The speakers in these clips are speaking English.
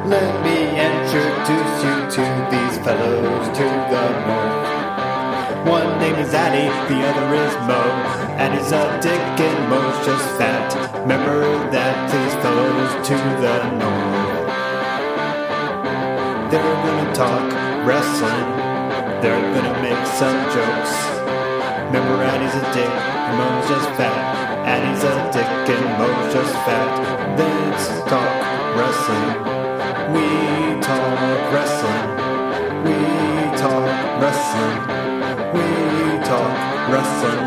Let me introduce you to these fellows to the north. One name is Addy, the other is Mo. Addy's a dick and Mo's just fat. Remember that, these fellows to the north. They're gonna talk wrestling. They're gonna make some jokes. Remember Addy's a dick and Mo's just fat. Addy's a dick and Mo's just fat. Let's talk wrestling. We talk wrestling. We talk wrestling. We talk wrestling.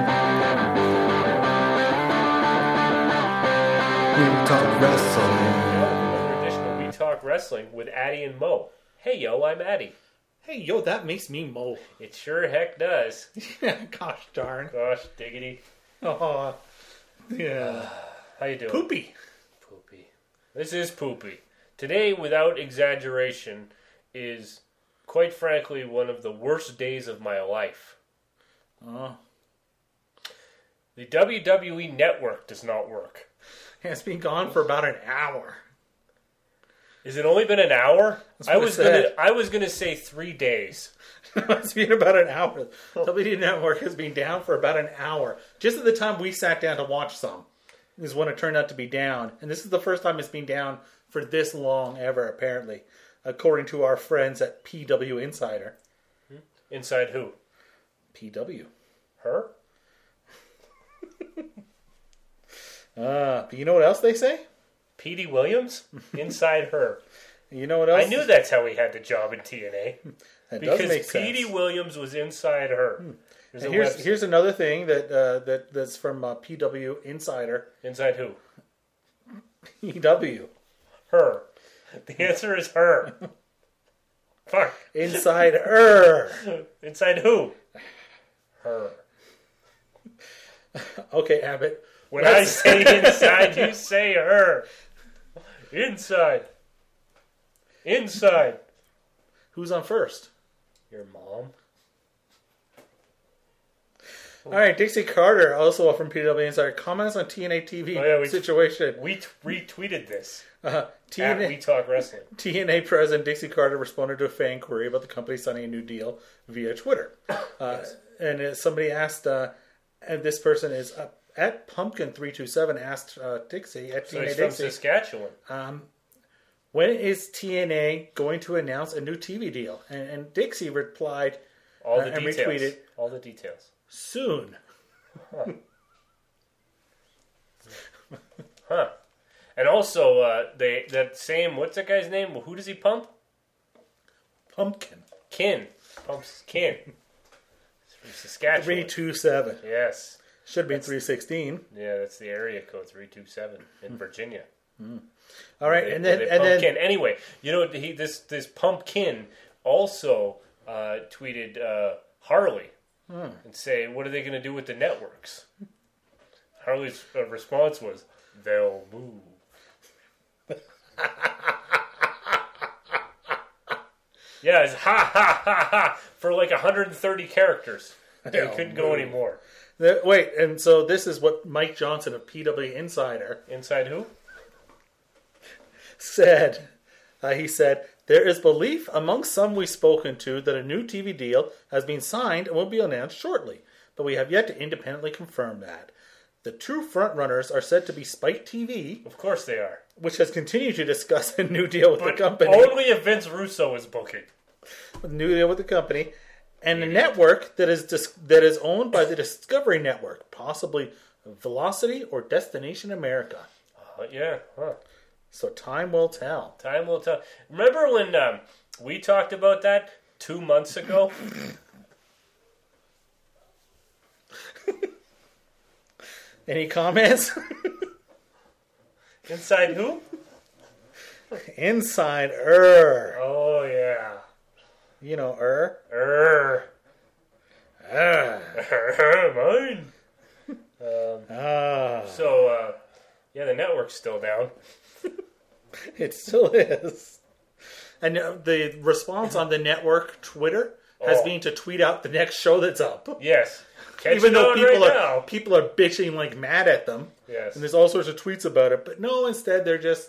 We talk wrestling. Another edition of We Talk Wrestling with Addy and Mo. Hey yo, I'm Addy. Hey, yo, that makes me Mo. It sure heck does. Gosh darn. Gosh diggity. Oh, yeah. How you doing? Poopy. Poopy. This is poopy. Today, without exaggeration, is quite frankly one of the worst days of my life. Oh. The WWE Network does not work. It's been gone for about an hour. Has it only been an hour? That's what I was gonna say 3 days. It's been about an hour. WWE Network has been down for about an hour. Just at the time we sat down to watch some is when it turned out to be down. And this is the first time it's been down for this long ever, apparently, according to our friends at PW Insider. Inside who? PW. Her? Do you know what else they say? Petey Williams? Inside her. You know what else? I knew that's how he had the job in TNA. That does Because make sense. Petey Williams was inside her. There's And a here's another thing that's from PW Insider. Inside who? PW. Her. The answer is her. Fuck. Inside her. Inside who? Her. Okay, Abbott. When I say inside, you say her. Inside. Inside. Who's on first? Your mom. All right, Dixie Carter, also from PW Insider, comments on TNA TV situation. We retweeted this. At TNA, We Talk Wrestling. TNA president Dixie Carter responded to a fan query about the company signing a new deal via Twitter. Yes. And somebody asked, and this person is at Pumpkin327 asked Dixie at So TNA he's from Dixie, Saskatchewan. when is TNA going to announce a new TV deal? And Dixie replied, All the and details. retweeted, All the details. soon. Huh. And also, that same, what's that guy's name? Who does he pump? Pumpkin. Kin. Pumps Kin. It's from Saskatchewan. 327. Yes. Should have been 316. Yeah, that's the area code 327 in Virginia. All right, They- and where then they pump Kin. Anyway, you know this Pumpkin also tweeted Harley and say, "What are they going to do with the networks?" Harley's response was, "They'll move." Yeah, it's ha ha ha ha for like 130 characters. They couldn't go anymore. Wait, and so this is what Mike Johnson of PW Insider Inside who? said. He said, there is belief among some we've spoken to that a new TV deal has been signed and will be announced shortly, but we have yet to independently confirm that. The true frontrunners are said to be Spike TV, Of course they are. which has continued to discuss a new deal with But the company. only if Vince Russo is booking. A new deal with the company. And the network that is owned by the Discovery Network, possibly Velocity or Destination America. Yeah, huh. So time will tell. Time will tell. Remember when we talked about that 2 months ago? Any comments? Inside who? Inside Oh, yeah. You know Mine. So, yeah, the network's still down. It still is. And the response on the network Twitter has been to tweet out the next show that's up. Yes. Catch Even it though on right people are bitching like mad at them. Yes. And there's all sorts of tweets about it. But no, instead they're just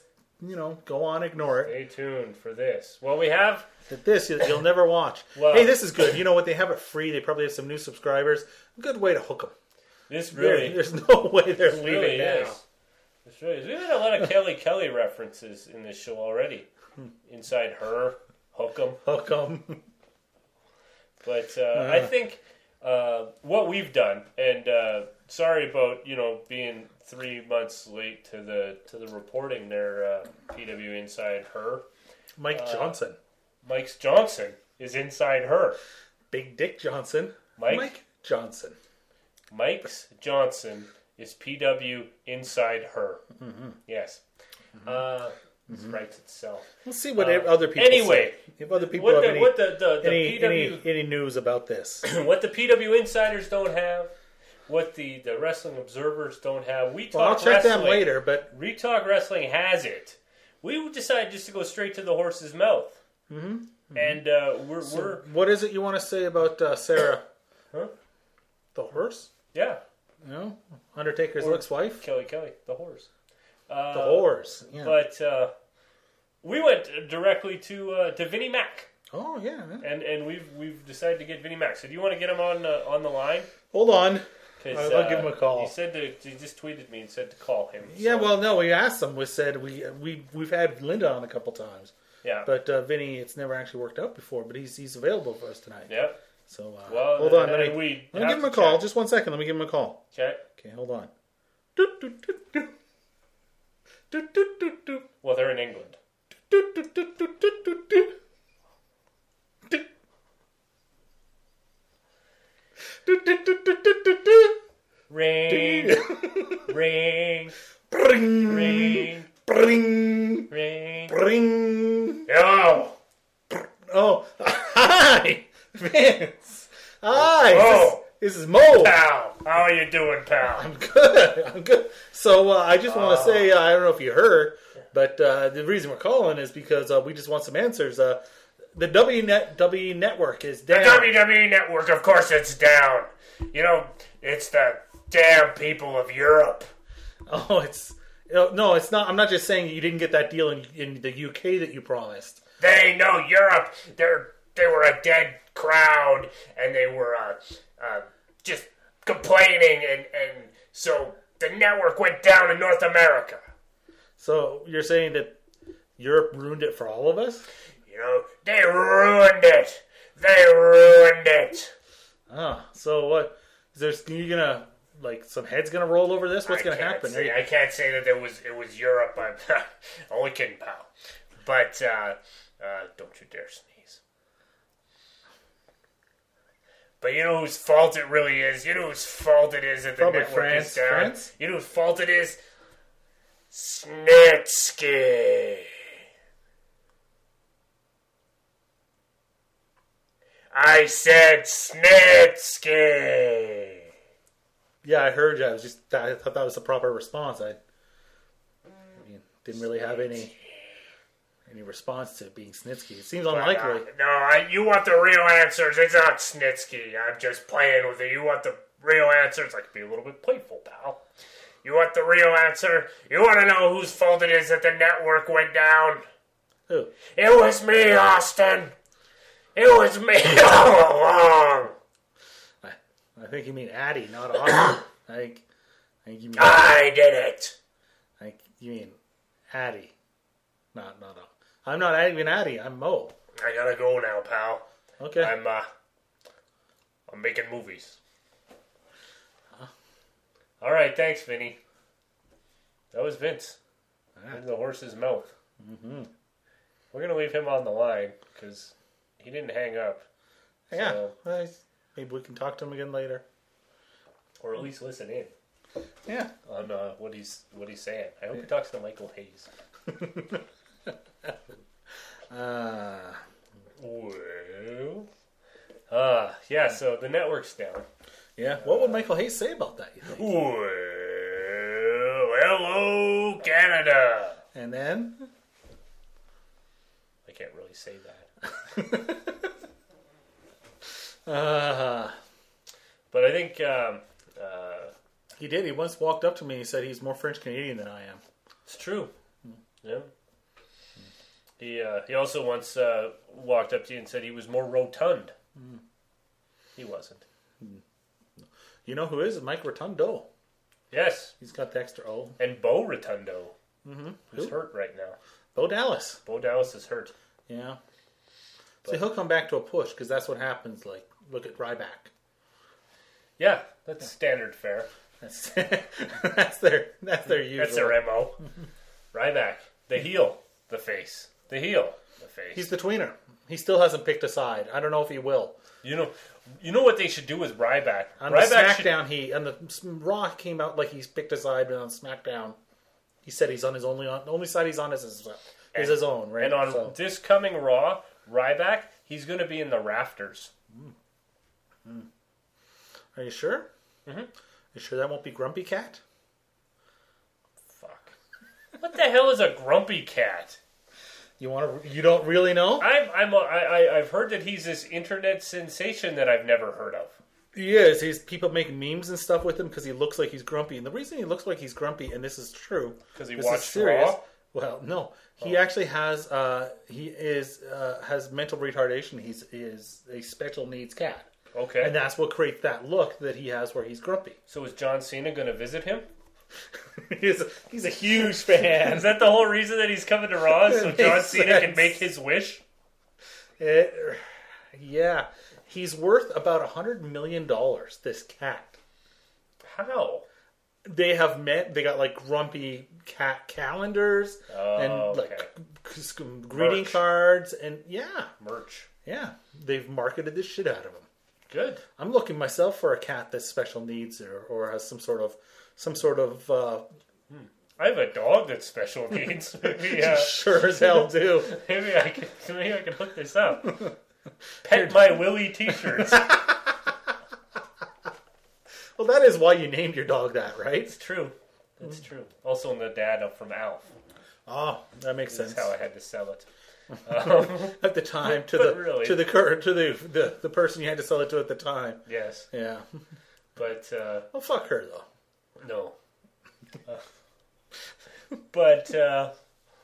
go on, ignore it. Stay tuned for this. Well, we have... This you'll never watch. Well, hey, this is good. You know what? They have it free. They probably have some new subscribers. Good way to hook them. This really... There's no way they're leaving really now. is. This really is. We've had a lot of Kelly references in this show already. Inside Her, Hook 'em. Hook them. But I think what we've done, and sorry about being 3 months late to the reporting there, PW Inside Her. Mike Johnson. Mike Johnson is Inside Her. Big Dick Johnson. Mike Johnson. Mike's Johnson is PW Inside Her. Mm-hmm. Yes. This writes itself. We'll see what other people anyway, say. If other people have any news about this. What the PW Insiders don't have, what the Wrestling Observers don't have. I'll check them later, but... Retalk Wrestling has it. We decided just to go straight to the horse's mouth. Mm-hmm. And we're... What is it you want to say about Sarah? Huh? The horse? Yeah. Undertaker's ex-wife? Kelly, the horse. The horse, yeah. But we went directly to Vinnie Mac. Oh, yeah. And we've decided to get Vinnie Mac. So do you want to get him on the line? Hold on. I'll give him a call. He just tweeted me and said to call him. Yeah, well, no, we asked him. We said we've had Linda on a couple times. Yeah. But Vinny, it's never actually worked out before, but he's available for us tonight. Yeah. So, hold on. Let me give him a call. Just 1 second. Let me give him a call. Okay. Okay, hold on. Well, they're in England. Ring. Ring. Bring. Ring. Bring. Ring. Bring. Yo. Oh, hi, Vince. Hi. Oh. This is Mo. Pal. How are you doing, pal? I'm good. So I just want to say, I don't know if you heard, but the reason we're calling is because we just want some answers. The WWE Network is down. The WWE Network, of course, it's down. It's the damn people of Europe. Oh, no, it's not. I'm not just saying you didn't get that deal in the UK that you promised. They know Europe. They were a dead crowd, and they were just complaining, and so the network went down in North America. So you're saying that Europe ruined it for all of us? They ruined it. They ruined it. So what? You gonna some heads gonna roll over this? What's gonna happen? I can't say that it was Europe. I'm only kidding, pal. But don't you dare sneeze. But you know whose fault it really is? You know whose fault it is that the network is down? France? You know whose fault it is? Snitsky. I said Snitsky. Yeah, I heard you. I thought that was the proper response. I didn't really have any response to being Snitsky. It seems unlikely. You want the real answers. It's not Snitsky. I'm just playing with it. You want the real answers. I can be a little bit playful, pal. You want the real answer? You want to know whose fault it is that the network went down? Who? It was me, Austin. It was me all along. I think you mean Addy, not Austin. I think you mean... I did it. I think you mean Addy. Not. I'm not even Addy. I'm Mo. I gotta go now, pal. Okay. I'm making movies. All right, thanks, Vinny. That was Vince. In the horse's mouth. Mm-hmm. We're gonna leave him on the line because he didn't hang up. Yeah. So. Maybe we can talk to him again later, or at least listen in. Yeah. On what he's saying. I hope he talks to Michael Hayes. Yeah, so the network's down. Yeah. What would Michael Hayes say about that, you think? Well, hello, Canada. And then? I can't really say that. But I think... he did. He once walked up to me and he said he's more French Canadian than I am. It's true. Yeah. He also once walked up to you and said he was more rotund. He wasn't. You know who is? Mike Rotundo. Yes. He's got the extra O. And Bo Rotundo, who's Who? hurt right now. Bo Dallas. Bo Dallas is hurt. Yeah. So he'll come back to a push because that's what happens. Like, look at Ryback. Yeah, that's standard fare. That's that's their usual. That's their MO. Ryback, the heel, the face. The heel, the face. He's the tweener. He still hasn't picked a side. I don't know if he will. You know what they should do with Ryback? On Ryback the SmackDown, on the Raw came out like he's picked a side, but on SmackDown, he said he's on his the only side he's on is his own, right? And on this coming Raw, Ryback, he's going to be in the rafters. Are you sure? Mm-hmm. You sure that won't be Grumpy Cat? Fuck. What the hell is a grumpy cat? You don't really know? I've heard that he's this internet sensation that I've never heard of. He is. People make memes and stuff with him because he looks like he's grumpy. And the reason he looks like he's grumpy, and this is true, because he this watched is serious. Raw. Well, no, he actually has. Has mental retardation. He is a special needs cat. Okay. And that's what creates that look that he has where he's grumpy. So is John Cena going to visit him? he's a huge fan. Is that the whole reason that he's coming to Raw? So John Cena can make his wish? Yeah. He's worth about $100 million, this cat. How? They have met. They got like grumpy cat calendars and like greeting cards and merch. Yeah, they've marketed this shit out of him. Good. I'm looking myself for a cat that's special needs or has some sort of. I have a dog that's special needs. Maybe, sure as hell do. Maybe I can hook this up. Pet My Willie T-shirts. Well, that is why you named your dog that, right? It's true. That's true. Also, the dad from Alf. Oh, that makes sense. That's how I had to sell it. At the time, to the person you had to sell it to at the time. Yes. Yeah. But well, fuck her though. No. But so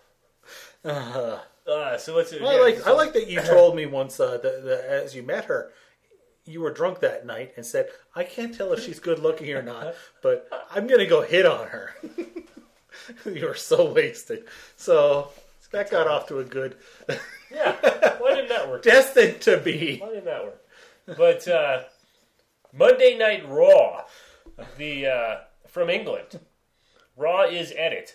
what's it? Well, I like that you told me once as you met her, you were drunk that night and said, "I can't tell if she's good looking or not, but I'm gonna go hit on her." You were so wasted. So that got off to a good. Yeah. Why didn't that work? Destined to be. Why didn't that work? But Monday Night Raw, from England. Raw is edit.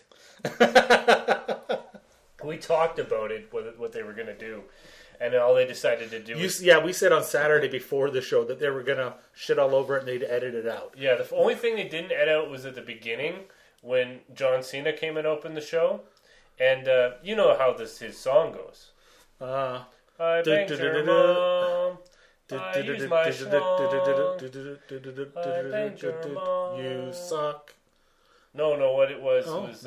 We talked about it, what they were going to do, and all they decided to do. We said on Saturday before the show that they were going to shit all over it and they'd edit it out. Yeah, the only thing they didn't edit out was at the beginning when John Cena came and opened the show, and you know how his song goes. I banged your mom. I used my schlong. I banged your mom. You suck. No, what it was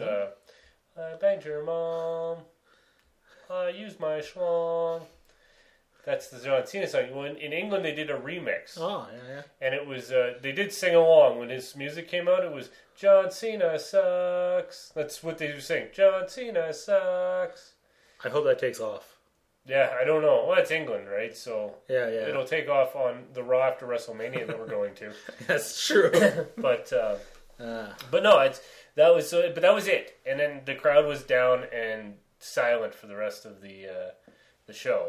I banged your mom. I used my schlong. That's the John Cena song. When in England they did a remix. Oh, yeah. And it was they did sing along when his music came out. It was John Cena sucks. That's what they were saying. John Cena sucks. I hope that takes off. Yeah, I don't know. Well, it's England, right? So yeah. It'll take off on the Raw after WrestleMania that we're going to. That's true. But no, that was it. And then the crowd was down and silent for the rest of the show.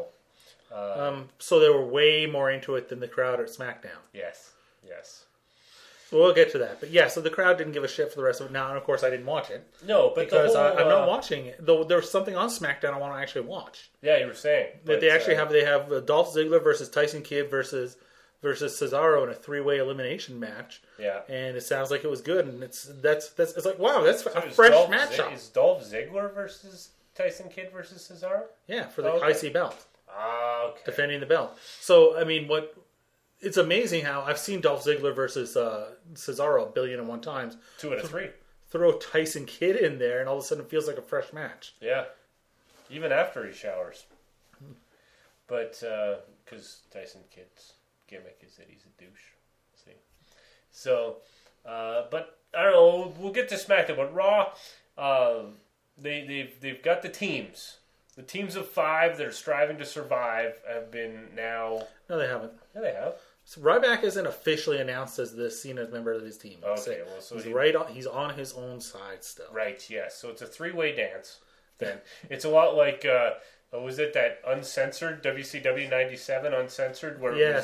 So they were way more into it than the crowd at SmackDown. Yes. So we'll get to that. But yeah, so the crowd didn't give a shit for the rest of it. Now, and of course, I didn't watch it. No, but because I'm not watching it. Though there's something on SmackDown I want to actually watch. Yeah, you were saying. That they actually have Dolph Ziggler versus Tyson Kidd versus Cesaro in a 3-way elimination match. Yeah. And it sounds like it was good. And it's like, wow, that's a fresh matchup. Is Dolph Ziggler versus Tyson Kidd versus Cesaro? Yeah, for the IC belt. Ah, okay. Defending the belt. So, I mean, it's amazing how I've seen Dolph Ziggler versus Cesaro 1,000,001 times. 2 out of 3. Throw Tyson Kidd in there, and all of a sudden it feels like a fresh match. Yeah. Even after he showers. But, because Tyson Kidd's gimmick is that he's a douche. See? So, but, I don't know, we'll get to SmackDown, but Raw, they've got the teams. The teams of 5 that are striving to survive have been now. No, they haven't. Yeah, they have. So Ryback isn't officially announced as the Cena's member of his team. Okay, well, so he's on his own side still. Right, yes. So it's a 3-way dance. Then it's a lot like was it that uncensored WCW '97 uncensored where it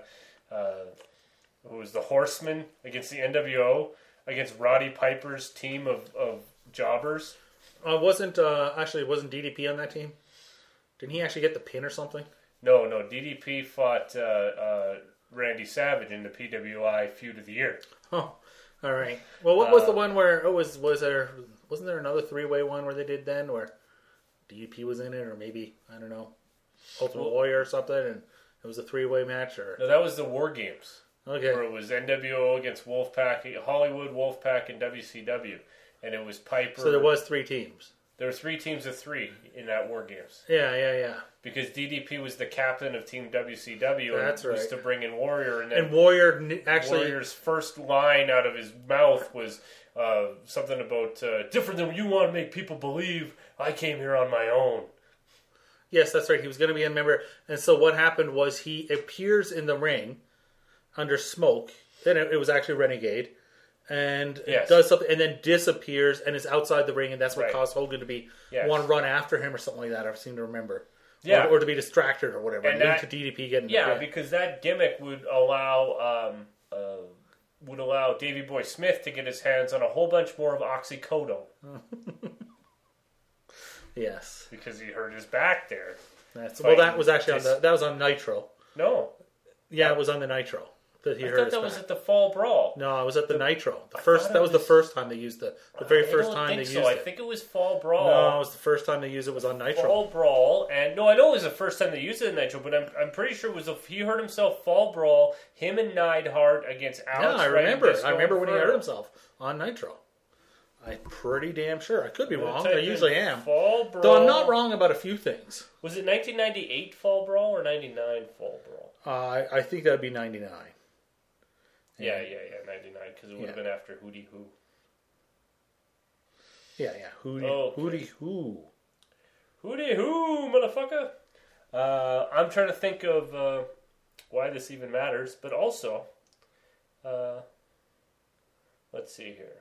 was the Horsemen against the NWO against Roddy Piper's team of jobbers. Wasn't DDP on that team? Didn't he actually get the pin or something? No. DDP fought Randy Savage in the PWI Feud of the Year. Oh, all right. Well, what was the one where wasn't there another 3-way one where they did then where DDP was in it, or maybe I don't know, Ultimate Warrior or something, and it was a 3-way match? Or no, that was the War Games. Okay, where it was NWO against Wolfpack, Hollywood, Wolfpack, and WCW, and it was Piper. So there was 3 teams. There were 3 teams of 3 in that War Games. Yeah. Because DDP was the captain of Team WCW, That's and was right. to bring in Warrior, and then Warrior's first line out of his mouth was something about different than you want to make people believe. I came here on my own. Yes, that's right. He was going to be a member, and so what happened was he appears in the ring under smoke. Then it was actually Renegade. And does something, and then disappears, and is outside the ring, and that's what caused Hogan to want to run after him or something like that. I seem to remember, or to be distracted or whatever. And to DDP getting because that gimmick would allow Davey Boy Smith to get his hands on a whole bunch more of oxycodone. Yes, because he hurt his back there. That was actually that was on Nitro. No, it was on the Nitro. That he thought that was at the Fall Brawl. No, it was at the Nitro. That was the first time they used it. The very first time they used it. I think it was Fall Brawl. No, it was the first time they used it was on Nitro. Fall Brawl, and I know it was the first time they used it in Nitro, but I'm pretty sure it was he hurt himself. Fall Brawl, him and Neidhart against Alex. I remember. I remember when he hurt himself on Nitro. I'm pretty damn sure. I could be wrong. I usually am. Fall Brawl. Though I'm not wrong about a few things. Was it 1998 Fall Brawl or 99 Fall Brawl? I think that would be 99. Yeah, 99, because it would have been after Hootie Hoo. Yeah, Hootie Hoo. Hootie Hoo, motherfucker! I'm trying to think of why this even matters, but also, let's see here.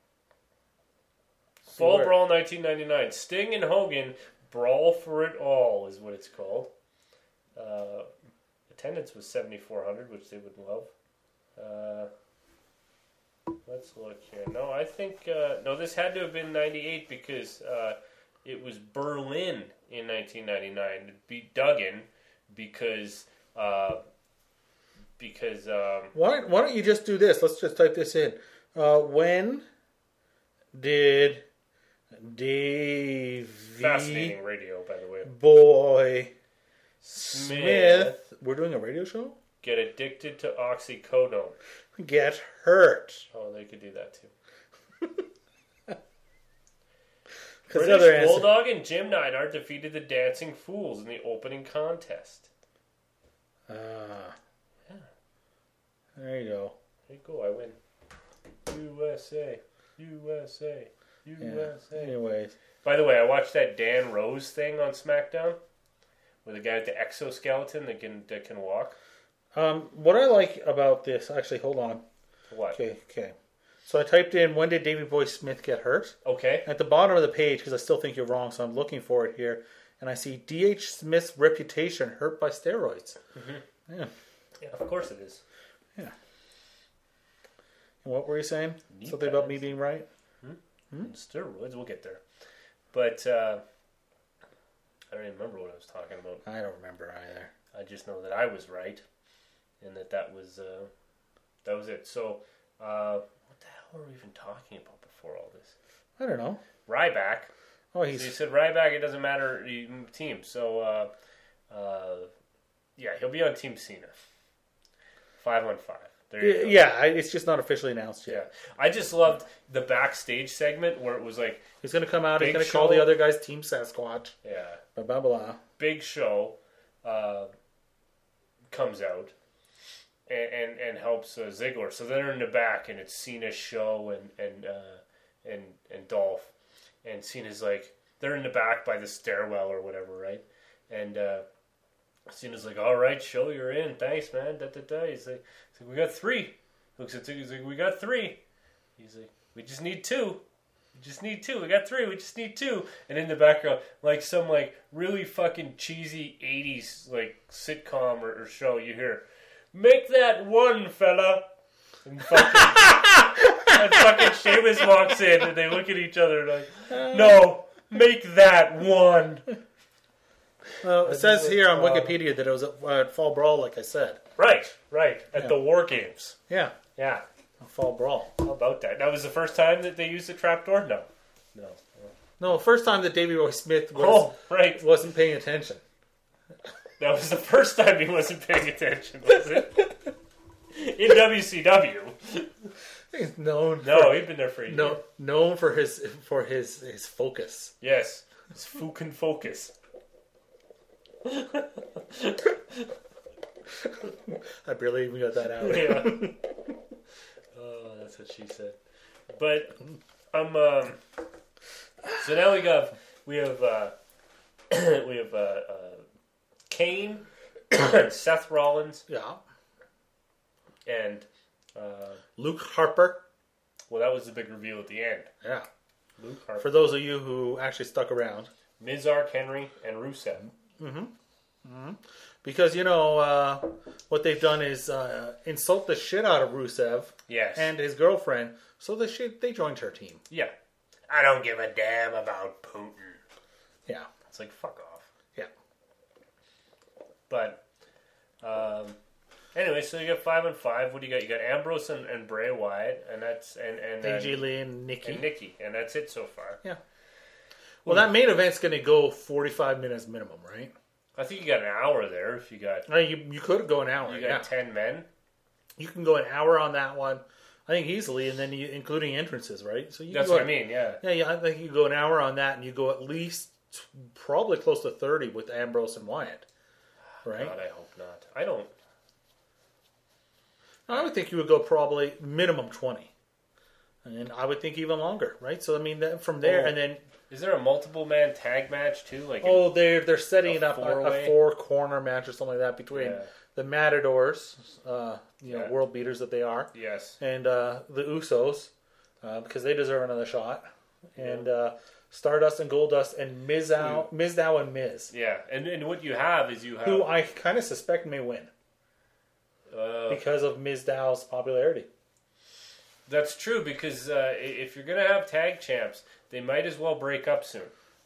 Fall Brawl 1999. Sting and Hogan Brawl for It All is what it's called. Attendance was 7,400, which they would love. Let's look here. No, I think this had to have been 98 because it was Berlin in 1999. It beat Duggan because why don't you just do this? Let's just type this in. When did Davey fascinating radio, by the way, Boy Smith, we're doing a radio show? Get addicted to oxycodone. Get hurt. Oh, they could do that too. British Bulldog and Jim Neidhart defeated the Dancing Fools in the opening contest. Yeah. There you go. There you go, I win. USA. USA. USA. Yeah. Anyways. By the way, I watched that Dan Rose thing on SmackDown with the guy with the exoskeleton that can walk. What I like about this, actually, hold on. What? Okay. So I typed in, when did Davey Boy Smith get hurt? Okay. At the bottom of the page, because I still think you're wrong, so I'm looking for it here, and I see D.H. Smith's reputation hurt by steroids. Mm-hmm. Yeah, of course it is. Yeah. And what were you saying? Something about me being right? Steroids, we'll get there. But I don't even remember what I was talking about. I don't remember either. I just know that I was right, and that was it. So, what the hell were we even talking about before all this? I don't know. Ryback. Oh, he said Ryback. It doesn't matter team. So, he'll be on Team Cena. 5-on-5. There you go. Yeah, it's just not officially announced yet. Yeah, I just loved the backstage segment where it was like he's going to come out. He's going to call the other guys Team Sasquatch. Yeah. Blah blah blah. Big Show comes out and helps Ziggler. So they're in the back, and it's Cena's show and Dolph, and Cena's like, they're in the back by the stairwell or whatever, right? And Cena's like, all right, show you're in. Thanks, man. Da, da, da. He's like, we got 3. Looks at Ziggler, he's like, we got 3. He's like, we just need 2. We just need 2. We got 3. We just need 2. And in the background, like some like really fucking cheesy 80s like sitcom or show, you hear, make that 1, fella. And fucking Sheamus walks in and they look at each other like, no, make that 1. Well, it says here on Wikipedia that it was at Fall Brawl, like I said. Right. At the War Games. Yeah, Yeah. a Fall Brawl. How about that? That was the first time that they used the trapdoor? No. No, first time that Davey Boy Smith wasn't paying attention. That was the first time he wasn't paying attention, was it? In WCW. He's known. No, he'd been there for a year. Known for his focus. Yes. His fucking focus. I barely even got that out. Yeah. Oh, that's what she said. But so now we have Kane, Seth Rollins, Yeah. and Luke Harper. well, that was the big reveal at the end. Yeah. Luke Harper, For those of you who actually stuck around. Mizark, Henry, and Rusev. Because, what they've done is insult the shit out of Rusev Yes. and his girlfriend, so they joined her team. Yeah. I don't give a damn about Putin. Yeah. It's like, fuck off. Yeah. But, anyway, so you got 5 and 5. What do you got? You got Ambrose and Bray Wyatt, and that's and AJ Lee and Nikki. and that's it so far. Yeah. Well, that main event's going to go 45 minutes minimum, right? I think you got an hour there. If you got You could go an hour. you got 10 men. You can go an hour on that one, I think easily, and then including entrances, right? So That's what I mean. Yeah. Yeah, I think you go an hour on that, and you go at least probably close to 30 with Ambrose and Wyatt, right? God, I hope not. I don't. I would think you would go probably minimum 20, and I would think even longer, right? So I mean, from there, and then Is there a multiple man tag match too? Like they're setting up a four-way? 4-corner match or something like that between the Matadors, Yeah. world beaters that they are, yes. and the Usos, because they deserve another shot, and Stardust and Goldust and Mizdow and Miz, Yeah, and what you have is you have who I kind of suspect may win because of Mizdow's popularity. That's true because if you're gonna have tag champs, they might as well break up soon.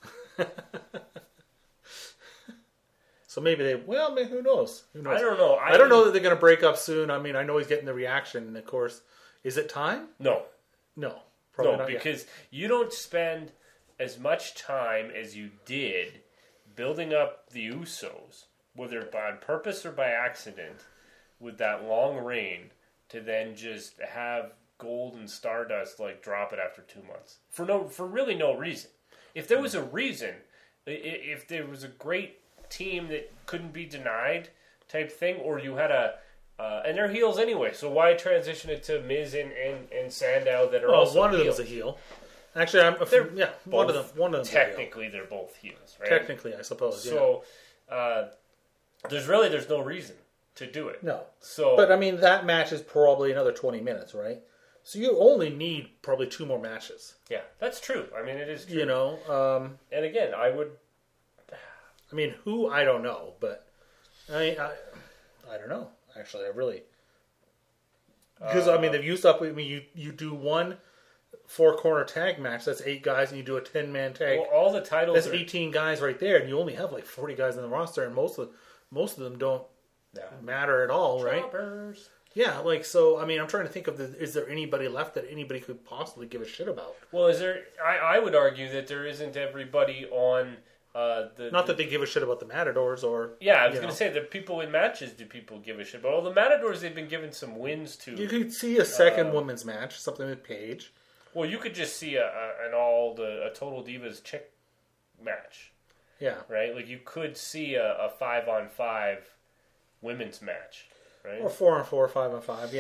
So maybe who knows? Who knows? I don't know. I don't know that they're going to break up soon. I mean, I know he's getting the reaction, and of course, is it time? No, No, probably not because you don't spend as much time as you did building up the Usos, whether on purpose or by accident, with that long reign, to then just have Gold and Stardust like drop it after 2 months for really no reason. If there was a reason, if there was a great team that couldn't be denied type thing, or you had and they're heels anyway, so why transition it to Miz and Sandow that are also one of them heels? is a heel. Actually, one of them. Technically, they're both heels, right? Technically, I suppose. So there's no reason to do it. No. So, but I mean, that match is probably another 20 minutes, right? So you only need probably 2 more matches. yeah, that's true. I mean, it is true. You know, and again, I would. I mean, who I don't know, but I don't know. Actually, I really because I mean they've used up. I mean, you do one 4-corner tag match. That's 8 guys, and you do a 10-man tag. Well, all the titles. That's 18 guys right there, and you only have like 40 guys in the roster, and most of them don't matter at all, right? Choppers. Yeah, like so. I mean, I'm trying to think of is there anybody left that anybody could possibly give a shit about? Well, is there? I would argue that there isn't everybody on. Not that they give a shit about the Matadors or... Yeah, I was going to say, the people in matches, do people give a shit about? Well, the Matadors, they've been given some wins to. You could see a second women's match, something with Paige. Well, you could just see a Total Divas chick match. Yeah. Right? Like, you could see a 5-on-5 women's match. Right? Or 4-on-4, 5-on-5, yeah.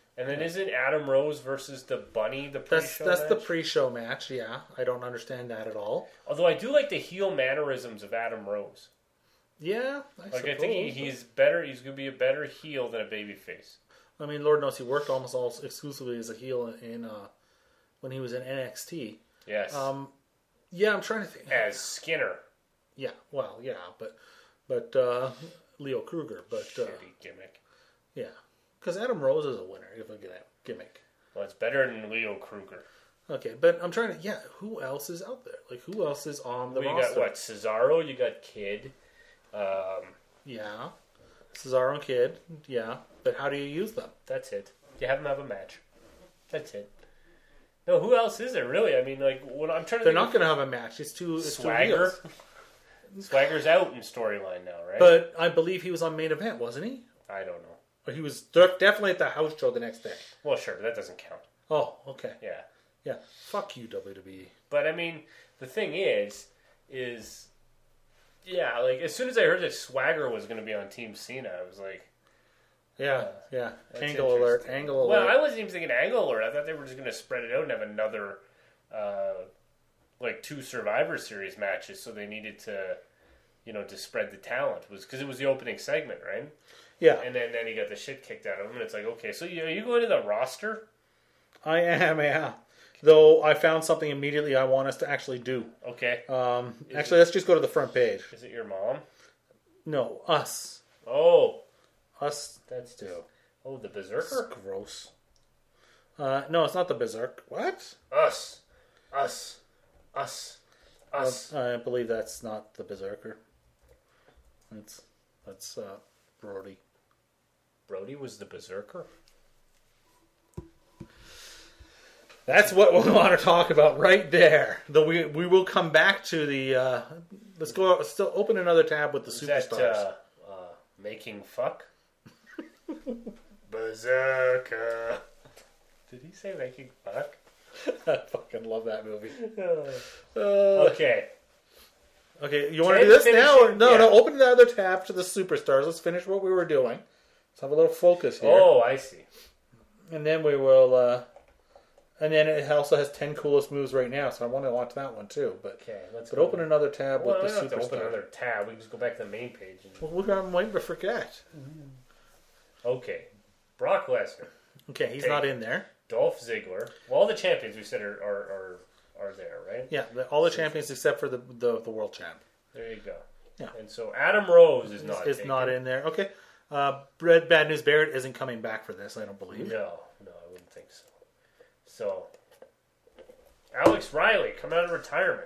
And then isn't Adam Rose versus the Bunny the pre-show That's match? the pre-show match. Yeah, I don't understand that at all. Although I do like the heel mannerisms of Adam Rose. Yeah, I Like suppose. I think he's better. He's going to be a better heel than a babyface. I mean, Lord knows he worked almost all exclusively as a heel in when he was in NXT. Yes. Yeah, I'm trying to think. As Skinner. Yeah, well, yeah, but Leo Kruger, but Shitty gimmick. yeah, because Adam Rose is a winner. If I get that gimmick. Well, it's better than Leo Kruger. Okay, but I'm trying to. Yeah, who else is out there? Like, who else is on the Well, you roster? got what? Cesaro. You got Kid. Yeah, Cesaro and Kid. Yeah, but how do you use them? That's it. You have them have a match. That's it. No, who else is there really? I mean, like when I'm trying to. They're think not of going to have a match. It's too Swagger. heels. Swagger's out in storyline now, right? But I believe he was on main event, wasn't he? I don't know. Or he was definitely at the house show the next day. Well, sure, that doesn't count. Oh, okay. Yeah, Yeah. Fuck you, WWE. but I mean, the thing is, yeah, like as soon as I heard that Swagger was going to be on Team Cena, I was like, Yeah, yeah. that's Angle alert, interesting. angle Well, alert. I wasn't even thinking angle alert. I thought they were just going to spread it out and have another, like 2 Survivor Series matches. So they needed to, to spread the talent. Was because it was the opening segment, right? Yeah, And then he got the shit kicked out of him, and it's like, okay, so you go into the roster, I am, yeah. Though I found something immediately I want us to actually do. okay? Actually, let's just go to the front page. Is it your mom? No, us. Oh, Us. that's too. Oh, the This is Berserker. gross. No, it's not the Berserk. What? Us. I believe that's not the Berserker. That's Brody. Brody was the Berserker. That's what we want to talk about right there. Though we will come back to the. Let's go. Still open another tab with the Is superstars. that making fuck? Berserker. Did he say making fuck? I fucking love that movie. Okay. Okay, you want to Ted do this now? finishing- No, yeah. no. Open the other tab to the superstars. Let's finish what we were doing. Let's have a little focus here, Oh, I see. and then we will. And then it also has 10 coolest moves right now, so I want to watch that one too. But Okay, let's but go. open another tab Well, we with don't the have to open superstars. another tab. We can just go back to the main page. And... Well, I'm waiting to forget. Okay. Brock Lesnar, Okay, he's Okay. not in there. Dolph Ziggler. Well, all the champions we said are there, right? Yeah, all the champions except for the world champ There you go. Yeah. And so Adam Rose is not. is taken. not in there. Okay, Bad News Barrett isn't coming back for this. I don't believe. No, I wouldn't think so. So, Alex Riley come out of retirement.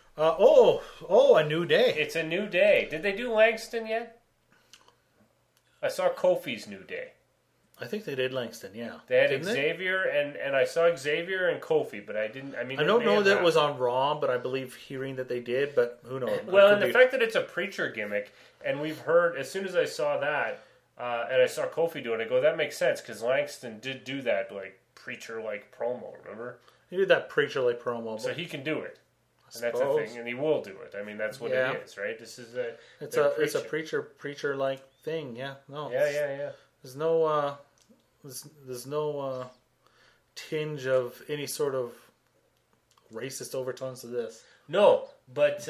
A new day. It's a new day. Did they do Langston yet? I saw Kofi's new day. I think they did Langston. Yeah, They had Didn't they? Xavier and I saw Xavier and Kofi, but I didn't. I mean, I don't they know have that it was on Raw, but I believe hearing that they did. But who knows? Well, It and could the be- fact that it's a preacher gimmick, and we've heard as soon as I saw that, and I saw Kofi do it, I go, that makes sense because Langston did do that like preacher like promo. Remember? he did that preacher like promo. So But he can do it. And that's the suppose. thing, and he will do it. I mean, that's what Yeah. it is, right? This is a it's they're a preaching. preacher like thing. Yeah, no. Yeah. There's no there's no tinge of any sort of racist overtones to this. No, but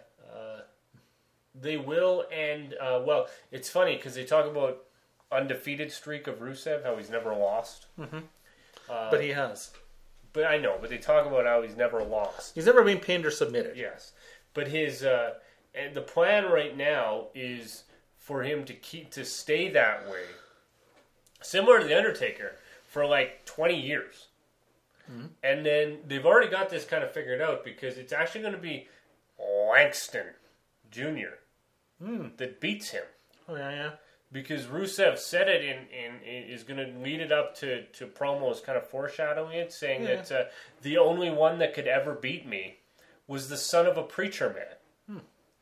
they will, and well, it's funny because they talk about undefeated streak of Rusev, how he's never lost. But he has. But I know, but they talk about how he's never lost. He's never been pinned or submitted. Yes, but his and the plan right now is for him to stay that way, similar to the Undertaker, for like 20 years. And then they've already got this kind of figured out because it's actually going to be Langston Jr. That beats him. Oh yeah. Because Rusev said it is going to lead it up to promos kind of foreshadowing it, saying Yeah. that the only one that could ever beat me was the son of a preacher man.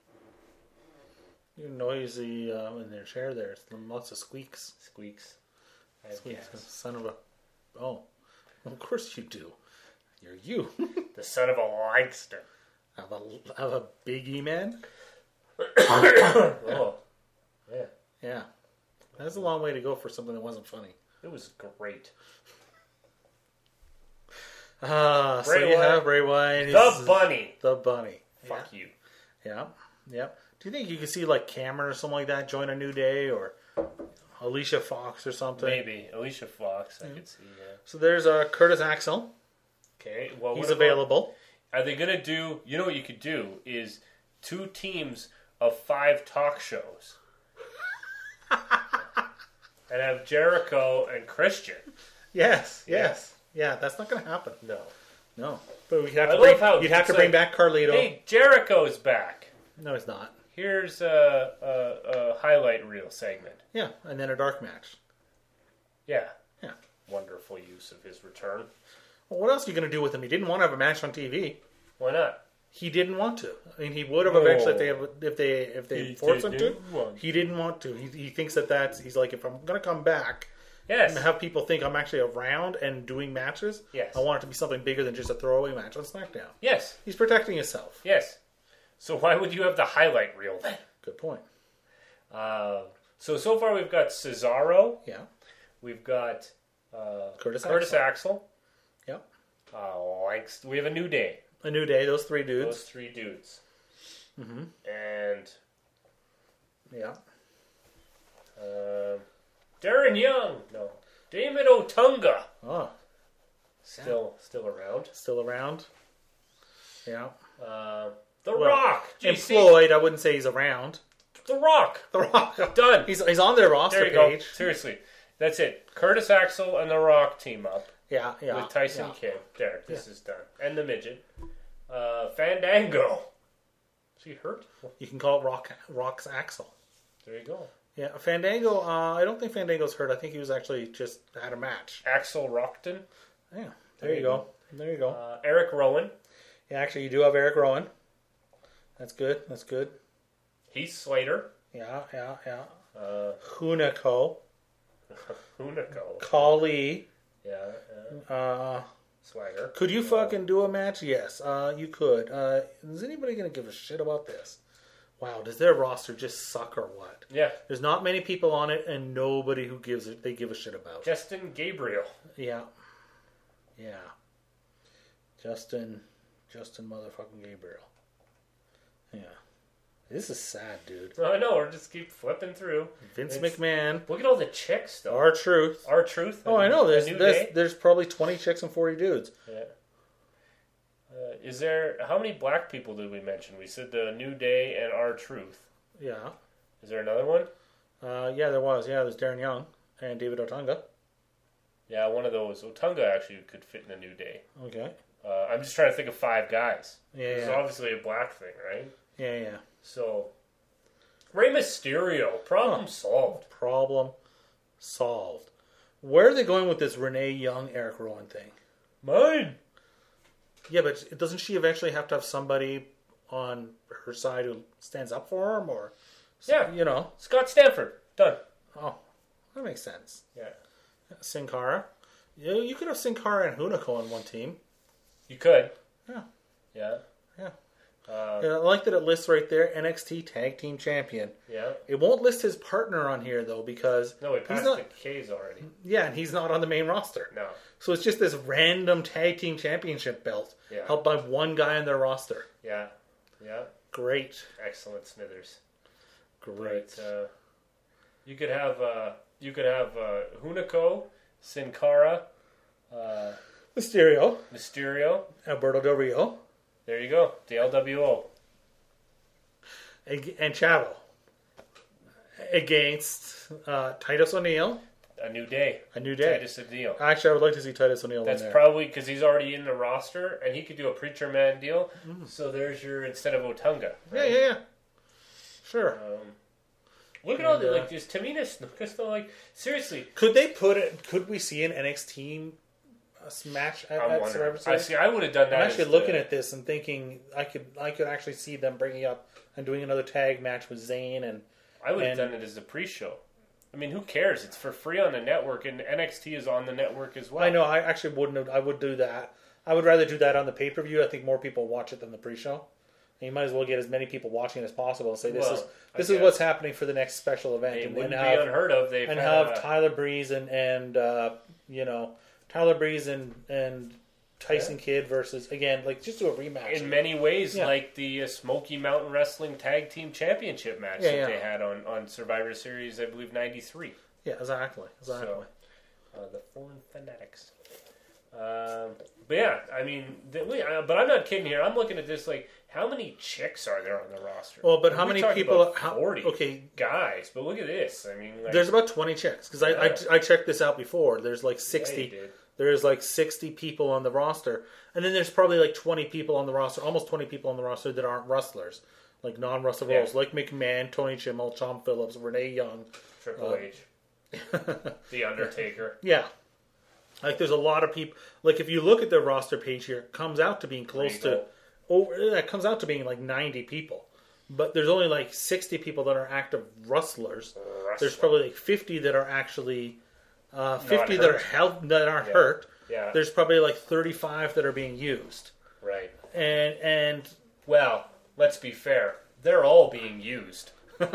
You noisy in their chair there. Lots of squeaks. Squeaks. Squeaks. Yes. Son of a. Oh, of course you do. You're you. The son of a Langston. Have a biggie man. Oh, yeah. Yeah, that's a long way to go for something that wasn't funny. It was great. So Bray you Wyatt. have Bray Wyatt. The Bunny. The Bunny. Fuck you. Yeah. Yep. Do you think you could see like Cameron or something like that join a New Day, or Alicia Fox or something? Maybe Alicia Fox. I could see. Yeah. So there's Curtis Axel. Okay. Well, He's what about- available. Are they gonna do? You know what you could do is 2 teams of 5 talk shows, and have Jericho and Christian. Yes. Yeah. That's not going to happen. No. But we have I to love how you'd have to it's bring like, back Carlito. Hey, Jericho's back. No, it's not. Here's a highlight reel segment. Yeah, and then a dark match. Yeah. Yeah. Wonderful use of his return. Well, what else are you going to do with him? He didn't want to have a match on TV. Why not? He didn't want to. I mean, he would have No. eventually if they He forced him to. didn't want to. He didn't want to. He thinks he's like, if I'm going to come back Yes. and have people think I'm actually around and doing matches, Yes. I want it to be something bigger than just a throwaway match on SmackDown. Yes. He's protecting himself. Yes. So why would you have the highlight reel then? Good point. So far we've got Cesaro. Yeah. We've got Curtis Axel. Yep. We have a New Day. A New Day. Those 3 dudes. Those 3 dudes. Mm-hmm. And Yeah. Darren Young. No. David Otunga. Oh, Still around. still around. Yeah. The Rock. GC. Employed. I wouldn't say he's around. The Rock. The Rock. Done. He's on their roster There you go. page. Seriously. That's it. Curtis Axel and The Rock team up Yeah. with Tyson yeah. Kidd. There. This is done. And the midget. Fandango. Is he hurt? You can call it Rock's Axel. There you go. Yeah, Fandango. I don't think Fandango's hurt. I think he was actually just had a match. Axel Rockton. Yeah, there you go. There you go. Eric Rowan. Yeah, actually, you do have Eric Rowan. That's good. That's good. Heath Slater. Yeah. Hunico. Hunico. Kali. Yeah. Swagger. Could you fucking do a match? Yes, you could. Is anybody going to give a shit about this? Wow, does their roster just suck or what? Yeah. There's not many people on it, and nobody who they give a shit about. Justin Gabriel. Yeah. Justin motherfucking Gabriel. Yeah. This is sad, dude. I know, we're just keep flipping through. Vince McMahon. Look at all the chicks, though. R-Truth. R-Truth. Oh, I know. New Day. There's probably 20 chicks and 40 dudes. Yeah. Is there... How many black people did we mention? We said the New Day and R-Truth. Yeah. Is there another one? Yeah, there was. Yeah, there's Darren Young and David Otunga. Yeah, one of those. Otunga actually could fit in a New Day. Okay. I'm just trying to think of 5 guys. Yeah, It's yeah. obviously a black thing, right? Yeah. So, Rey Mysterio, problem solved. Problem solved. Where are they going with this Renee Young, Eric Rowan thing? Mine. Yeah, but doesn't she eventually have to have somebody on her side who stands up for him? Or, Yeah. you know? Scott Stanford, done. Oh, that makes sense. Yeah. Sin Cara. You could have Sin Cara and Hunico on one team. You could. Yeah. Yeah. Yeah, I like that it lists right there NXT Tag Team Champion. Yeah. It won't list his partner on here though because No, we passed not, the K's already. yeah, and he's not on the main roster. No. So it's just this random Tag Team Championship belt Yeah. held by one guy on their roster. Yeah. Yeah. Great. Excellent, Smithers. Great. But, you could have Hunico, Sin Cara, Mysterio, Mysterio. Alberto Del Rio, There you go. The LWO. and Chavo against Titus O'Neil. A New Day. A New Day. Titus O'Neil. Actually, I would like to see Titus O'Neil That's in there. probably because he's already in the roster, and he could do a Preacher Man deal. So there's your instead of Otunga. Right? Yeah. Sure. Look at all the like. There's Tamina Snuka still like seriously. Could they put it? Could we see an NXT match at I'm Survivor wondering. Series? I would have done that. I'm actually looking at this and thinking I could actually see them bringing up and doing another tag match with Zayn and I would have done it as a pre-show. I mean, who cares? It's for free on the network, and NXT is on the network as well. I know. I actually wouldn't. I would do that. I would rather do that on the pay-per-view. I think more people watch it than the pre-show. And you might as well get as many people watching as possible and say this Well, is guess. what's happening for the next special event, It and wouldn't be have unheard of. They've and had have Tyler Breeze and Tyler Breeze and Tyson Kidd versus, again, like, just do a rematch. in many ways Yeah. like the Smoky Mountain Wrestling Tag Team Championship match Yeah, that yeah. they had on Survivor Series, I believe, 93. Yeah, exactly. So, the Foreign Fanatics. But yeah, I mean, but I'm not kidding here. I'm looking at this like, how many chicks are there on the roster? Well, but how We're many talking people? about 40 okay, guys, but look at this. I mean, like, there's about 20 chicks because Yeah. I checked this out before. There's like yeah, 60. you did. There's like 60 people on the roster, and then there's probably like 20 people on the roster, almost 20 people on the roster that aren't wrestlers, like non-wrestler Yeah. roles, like McMahon, Tony Chimmel, Tom Phillips, Renee Young. Triple H, The Undertaker. Yeah. Like, there's a lot of people. Like, if you look at the roster page here, it comes out to being close Regal. it comes out to being like 90 people. But there's only like 60 people that are active wrestlers. There's probably like 50 that are actually 50 that hurt. aren't Yeah. hurt. Yeah, There's probably like 35 that are being used. right. And Well, let's be fair. They're all being used. and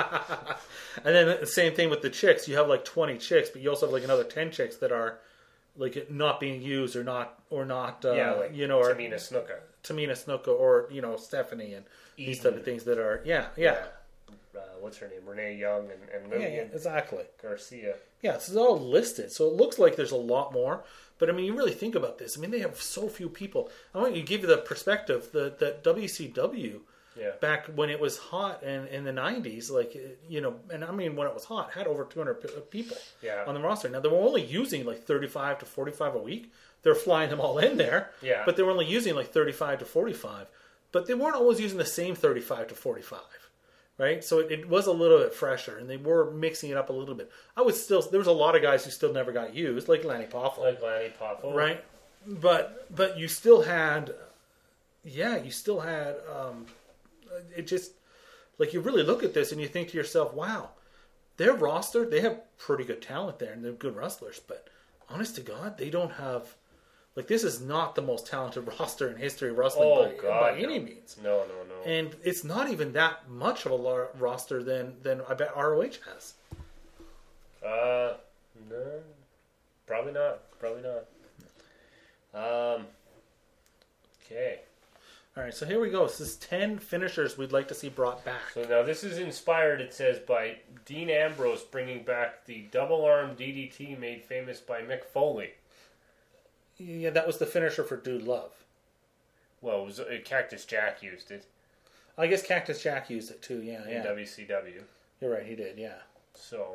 then the same thing with the chicks. You have like 20 chicks, but you also have like another 10 chicks that are like not being used or not Like or Tamina Snuka. Tamina Snuka or Stephanie and these type of things that are yeah. What's her name? Renee Young and Yeah, Lillian exactly. Garcia. Yeah, this is all listed, so it looks like there's a lot more. But I mean, you really think about this. I mean, they have so few people. I want you to give you the perspective that WCW Yeah. back when it was hot in the 90s, like, and I mean when it was hot, had over 200 people Yeah. on the roster. Now, they were only using like 35 to 45 a week. They're flying them all in there, Yeah. but they were only using like 35 to 45. But they weren't always using the same 35 to 45. Right, so it was a little bit fresher, and they were mixing it up a little bit. There was a lot of guys who still never got used, like Lanny Poffo, Like Lanny Poffo. right? But you still had, it just, like, you really look at this and you think to yourself, wow, their roster, they have pretty good talent there, and they're good wrestlers, but honest to God, they don't have, like, this is not the most talented roster in history of wrestling by any means. No. And it's not even that much of a roster than I bet ROH has. No, probably not. Okay. All right, so here we go. This is 10 finishers we'd like to see brought back. So now this is inspired, it says, by Dean Ambrose bringing back the double arm DDT made famous by Mick Foley. Yeah, that was the finisher for Dude Love. Well, it was, Cactus Jack used it I guess Cactus Jack used it too. Yeah. in WCW. You're right, he did. Yeah. So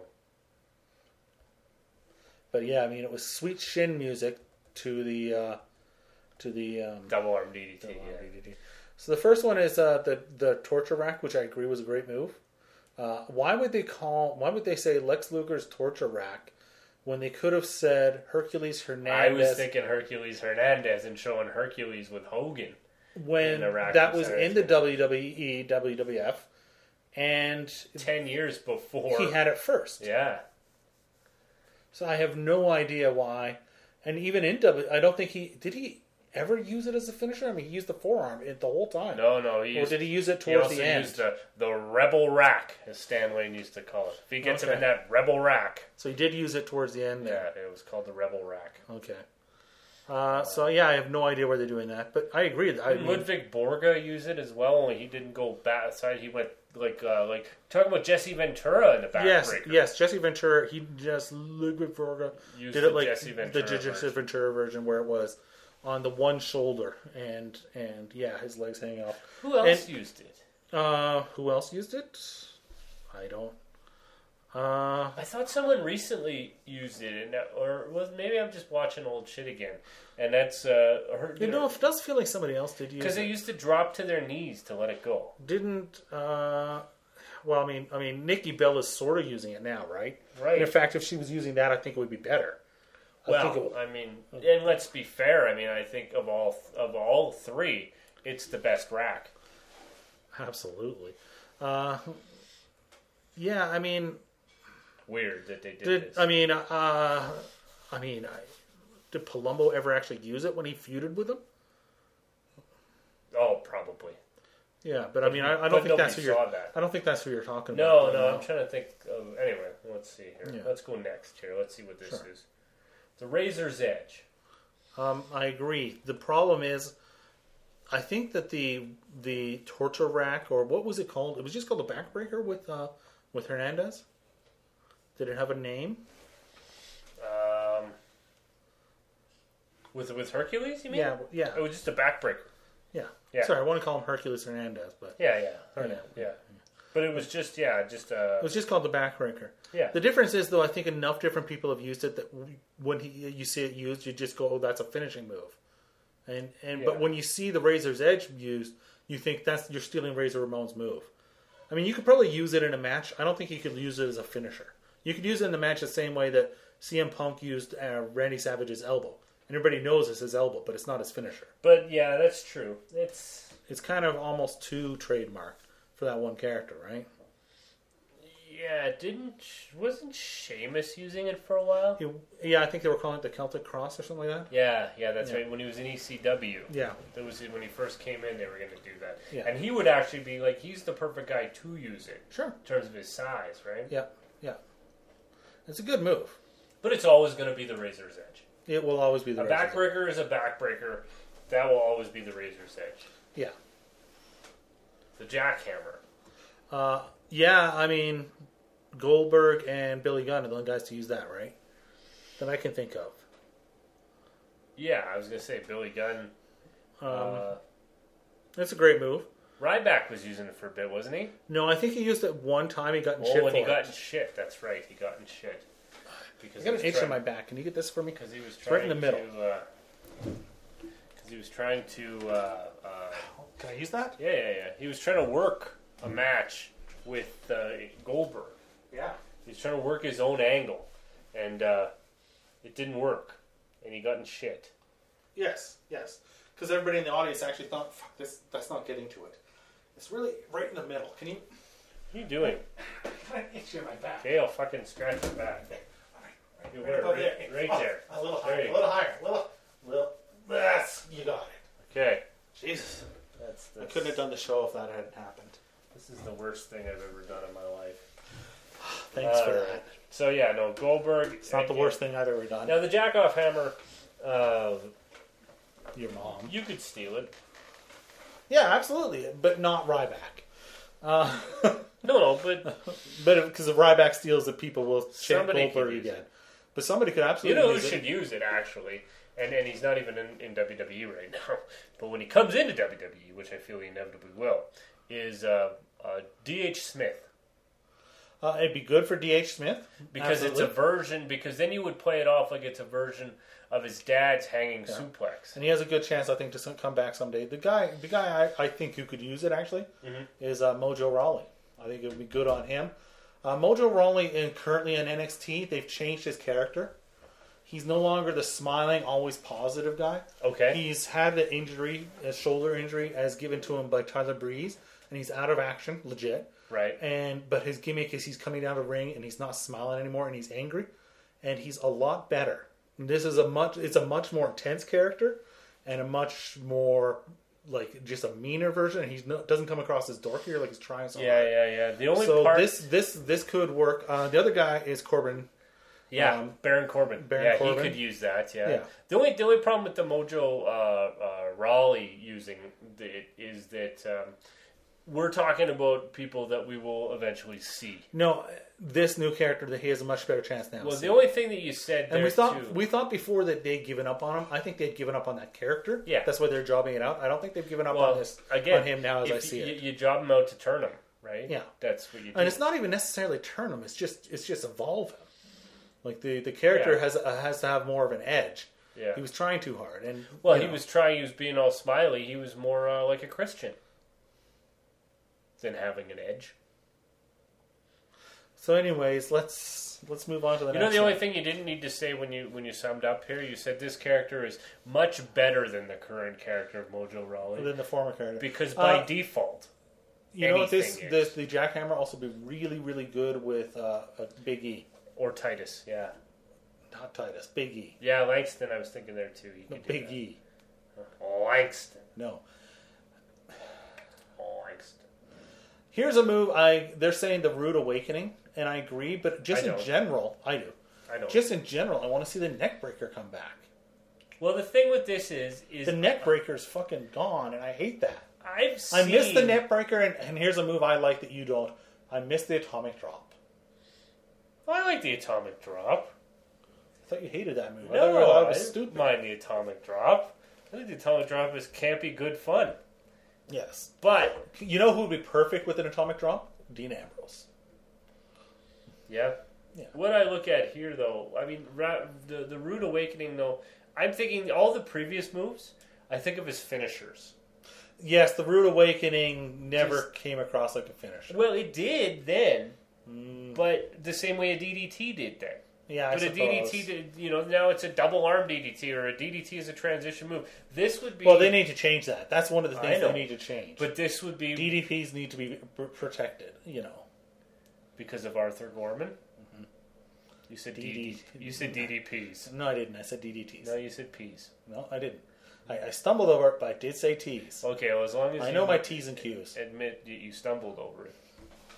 But yeah, I mean, it was sweet shin music to the double arm DDT. double arm Yeah. DDT. So the first one is the torture rack, which I agree was a great move. Why would they say Lex Luger's torture rack when they could have said Hercules Hernandez? I was thinking Hercules Hernandez and showing Hercules with Hogan. when the rack that and was center in the thing. WWE, WWF, and 10 years before. he had it first. Yeah. So I have no idea why. And even in I don't think did he ever use it as a finisher? I mean, he used the forearm the whole time. No. Or did he use it He towards also the end? used the Rebel Rack, as Stan Lane used to call it. If he gets him Okay. in that Rebel Rack. So he did use it towards the end there. Yeah, it was called the Rebel Rack. Okay. So yeah, I have no idea where they're doing that, but I agree. Didn't Ludwig Borga use it as well? Only he didn't go back side. He went like talking about Jesse Ventura in the backbreaker. Yes, Jesse Ventura. He just Ludwig Borga Used did the it like Jesse Ventura the Jesse version. Ventura version, where it was on the one shoulder and yeah, his legs hanging off. Who else used it? Who else used it? I don't. I thought someone recently used it, or maybe I'm just watching old shit again. And that's It does feel like somebody else did use it. because they used to drop to their knees to let it go. Didn't. Well, I mean, Nikki Bella is sort of using it now, right? Right. And in fact, if she was using that, I think it would be better. And let's be fair. I mean, I think of all three, it's the best rack. Absolutely. Yeah, I mean, Weird that they did this. did Palumbo ever actually use it when he feuded with him? Oh, probably. Yeah, but I mean, I But don't think that's nobody who you're. saw that. I don't think that's who you're talking No, about. no, I'm trying to think of. Anyway, let's see here. Yeah. Let's go next here. Let's see what this Sure. is. The Razor's Edge. I agree. The problem is, I think that the torture rack, or what was it called? It was just called the backbreaker with Hernandez. Did it have a name? With Hercules, you mean? Yeah, yeah, It was just a backbreaker. yeah. Yeah. Sorry, I want to call him Hercules Hernandez, but Yeah. yeah. But it was just It was just called the backbreaker. yeah. The difference is, though, I think enough different people have used it that when you see it used, you just go, "Oh, that's a finishing move." And but Yeah. when you see the Razor's Edge used, you think you're stealing Razor Ramon's move. I mean, you could probably use it in a match. I don't think you could use it as a finisher. You could use it in the match the same way that CM Punk used Randy Savage's elbow. And everybody knows it's his elbow, but it's not his finisher. But yeah, that's true. It's It's kind of almost too trademark for that one character, right? yeah. Wasn't Sheamus using it for a while? Yeah, I think they were calling it the Celtic Cross or something like that. Yeah. That's Yeah. right. When he was in ECW. Yeah, That was when he first came in. They were going to do that, Yeah. and he would actually be like, he's the perfect guy to use it sure. in terms of his size, right? Yeah. It's a good move. But it's always going to be the Razor's Edge. It will always be the A Razor's Edge. backbreaker is a backbreaker. That will always be the Razor's Edge. Yeah. The jackhammer. Yeah, I mean, Goldberg and Billy Gunn are the only guys to use that, right? That I can think of. Yeah, I was going to say Billy Gunn. It's a great move. Ryback was using it for a bit, wasn't he? No, I think he used it one time. He got in shit Oh, when for he got it. in shit. That's right. He got in shit. Because I got an itch in my back. Can you get this for me? Because he was right trying in the middle. Because he was trying to. Can I use that? Yeah. He was trying to work a match with Goldberg. Yeah. He was trying to work his own angle, and it didn't work, and he got in shit. Yes. Because everybody in the audience actually thought, "Fuck this! That's not getting to it. It's really right in the middle." Can you? What are you doing? Can I itch in my back? Okay, I'll fucking scratch your back. You were about right there. A little There higher. you A little higher. Little. Yes, you got it. Okay. Jesus. That's I couldn't have done the show if that hadn't happened. This is the worst thing I've ever done in my life. Thanks for that. So yeah, no, Goldberg. It's not the worst thing I've ever done. Now the Jackoff Hammer, Your mom. you could steal it. Yeah, absolutely, but not Ryback. No, but But because if Ryback steals it, people will chant Somebody Goldberg could use again. But somebody could you absolutely know who use should it. use it actually, and he's not even in WWE right now. But when he comes into WWE, which I feel he inevitably will, is D.H. Smith. It'd be good for D.H. Smith. Because it's a version, because then you would play it off like it's a version of his dad's hanging suplex. And he has a good chance, I think, to come back someday. The guy I think who could use it actually is Mojo Rawley. I think it would be good on him. Mojo Rawley, currently in NXT, they've changed his character. He's no longer the smiling, always positive guy. Okay. He's had an injury, a shoulder injury, as given to him by Tyler Breeze, and he's out of action, legit. Right. But his gimmick is he's coming down the ring and he's not smiling anymore and he's angry, and he's a lot better. And this is it's a much more intense character and a much more like just a meaner version. And he doesn't come across as dorky or like he's trying so hard. Yeah. The only So part, this could work. The other guy is Corbin. Baron Corbin. Baron Corbin. He could use that. Yeah. Yeah. The only problem with the Mojo Rawley using it is that we're talking about people that we will eventually see. No, this new character that he has a much better chance now. Well, the only thing that you said there And we thought before that they'd given up on him. I think they'd given up on that character. Yeah. That's why they're jobbing it out. I don't think they've given up well, on this again, on him now as if I see it. You job him out to turn him, right? Yeah. That's what you do. And it's not even necessarily turn him. It's just evolve him. Like the character has to have more of an edge. Yeah. He was trying too hard, and he was being all smiley. He was more like a Christian than having an edge. So, anyways, let's move on to the next. You know, the one. only thing you didn't need to say when you summed up here, you said this character is much better than the current character of Mojo Rawley than the former character, because by default, you know what the anything Jackhammer also be really really good with Big E, or Titus, yeah, not Titus, Big E, yeah, Langston. I was thinking there too. He could do Big that. E. Langston. No, Langston. Here's a move. They're saying the Rude Awakening, and I agree. But just I in don't. general, I do. I know. Just in general, I want to see the Neckbreaker come back. Well, the thing with this is The Neckbreaker's fucking gone, and I hate that. I miss the Neckbreaker, and here's a move I like that you don't. I miss the Atomic Drop. I like the Atomic Drop. I thought you hated that move. I No, thought I it was didn't stupid. mind the Atomic Drop. I think the Atomic Drop is campy, good fun. Yes. But, You know who would be perfect with an Atomic Drop? Dean Ambrose. yeah. Yeah. What I look at here, though, I mean, the Rude Awakening, though, I'm thinking all the previous moves, I think of as finishers. Yes, the Rude Awakening never came across like a finisher. Well, it did then, but the same way a DDT did then. Yeah, I But a suppose. DDT, now it's a double arm DDT, or a DDT is a transition move. This would be. Well, they need to change that. That's one of the I things know. they need to change. But this would be DDPs need to be protected, because of Arthur Gorman. You said DD. You said DDPs. No, I didn't. I said DDTs. No, you said P's. No, I didn't. I stumbled over it, but I did say T's. Okay, well, as long as I you know my T's and Q's. admit you stumbled over it.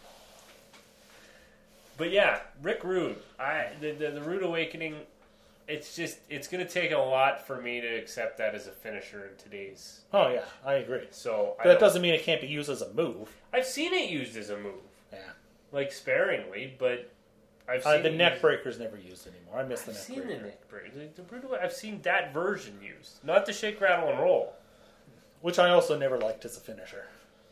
But yeah, Rick Rude. The Rude Awakening. It's going to take a lot for me to accept that as a finisher in today's. Oh, yeah, I agree. So But that doesn't mean it can't be used as a move. I've seen it used as a move, Yeah. like sparingly, but I've The seen it neck used- breaker's never used anymore. I miss the I've neck seen the breaker. neck break. The Rude Awakening, I've seen that version used, not the shake, rattle, and roll. Which I also never liked as a finisher.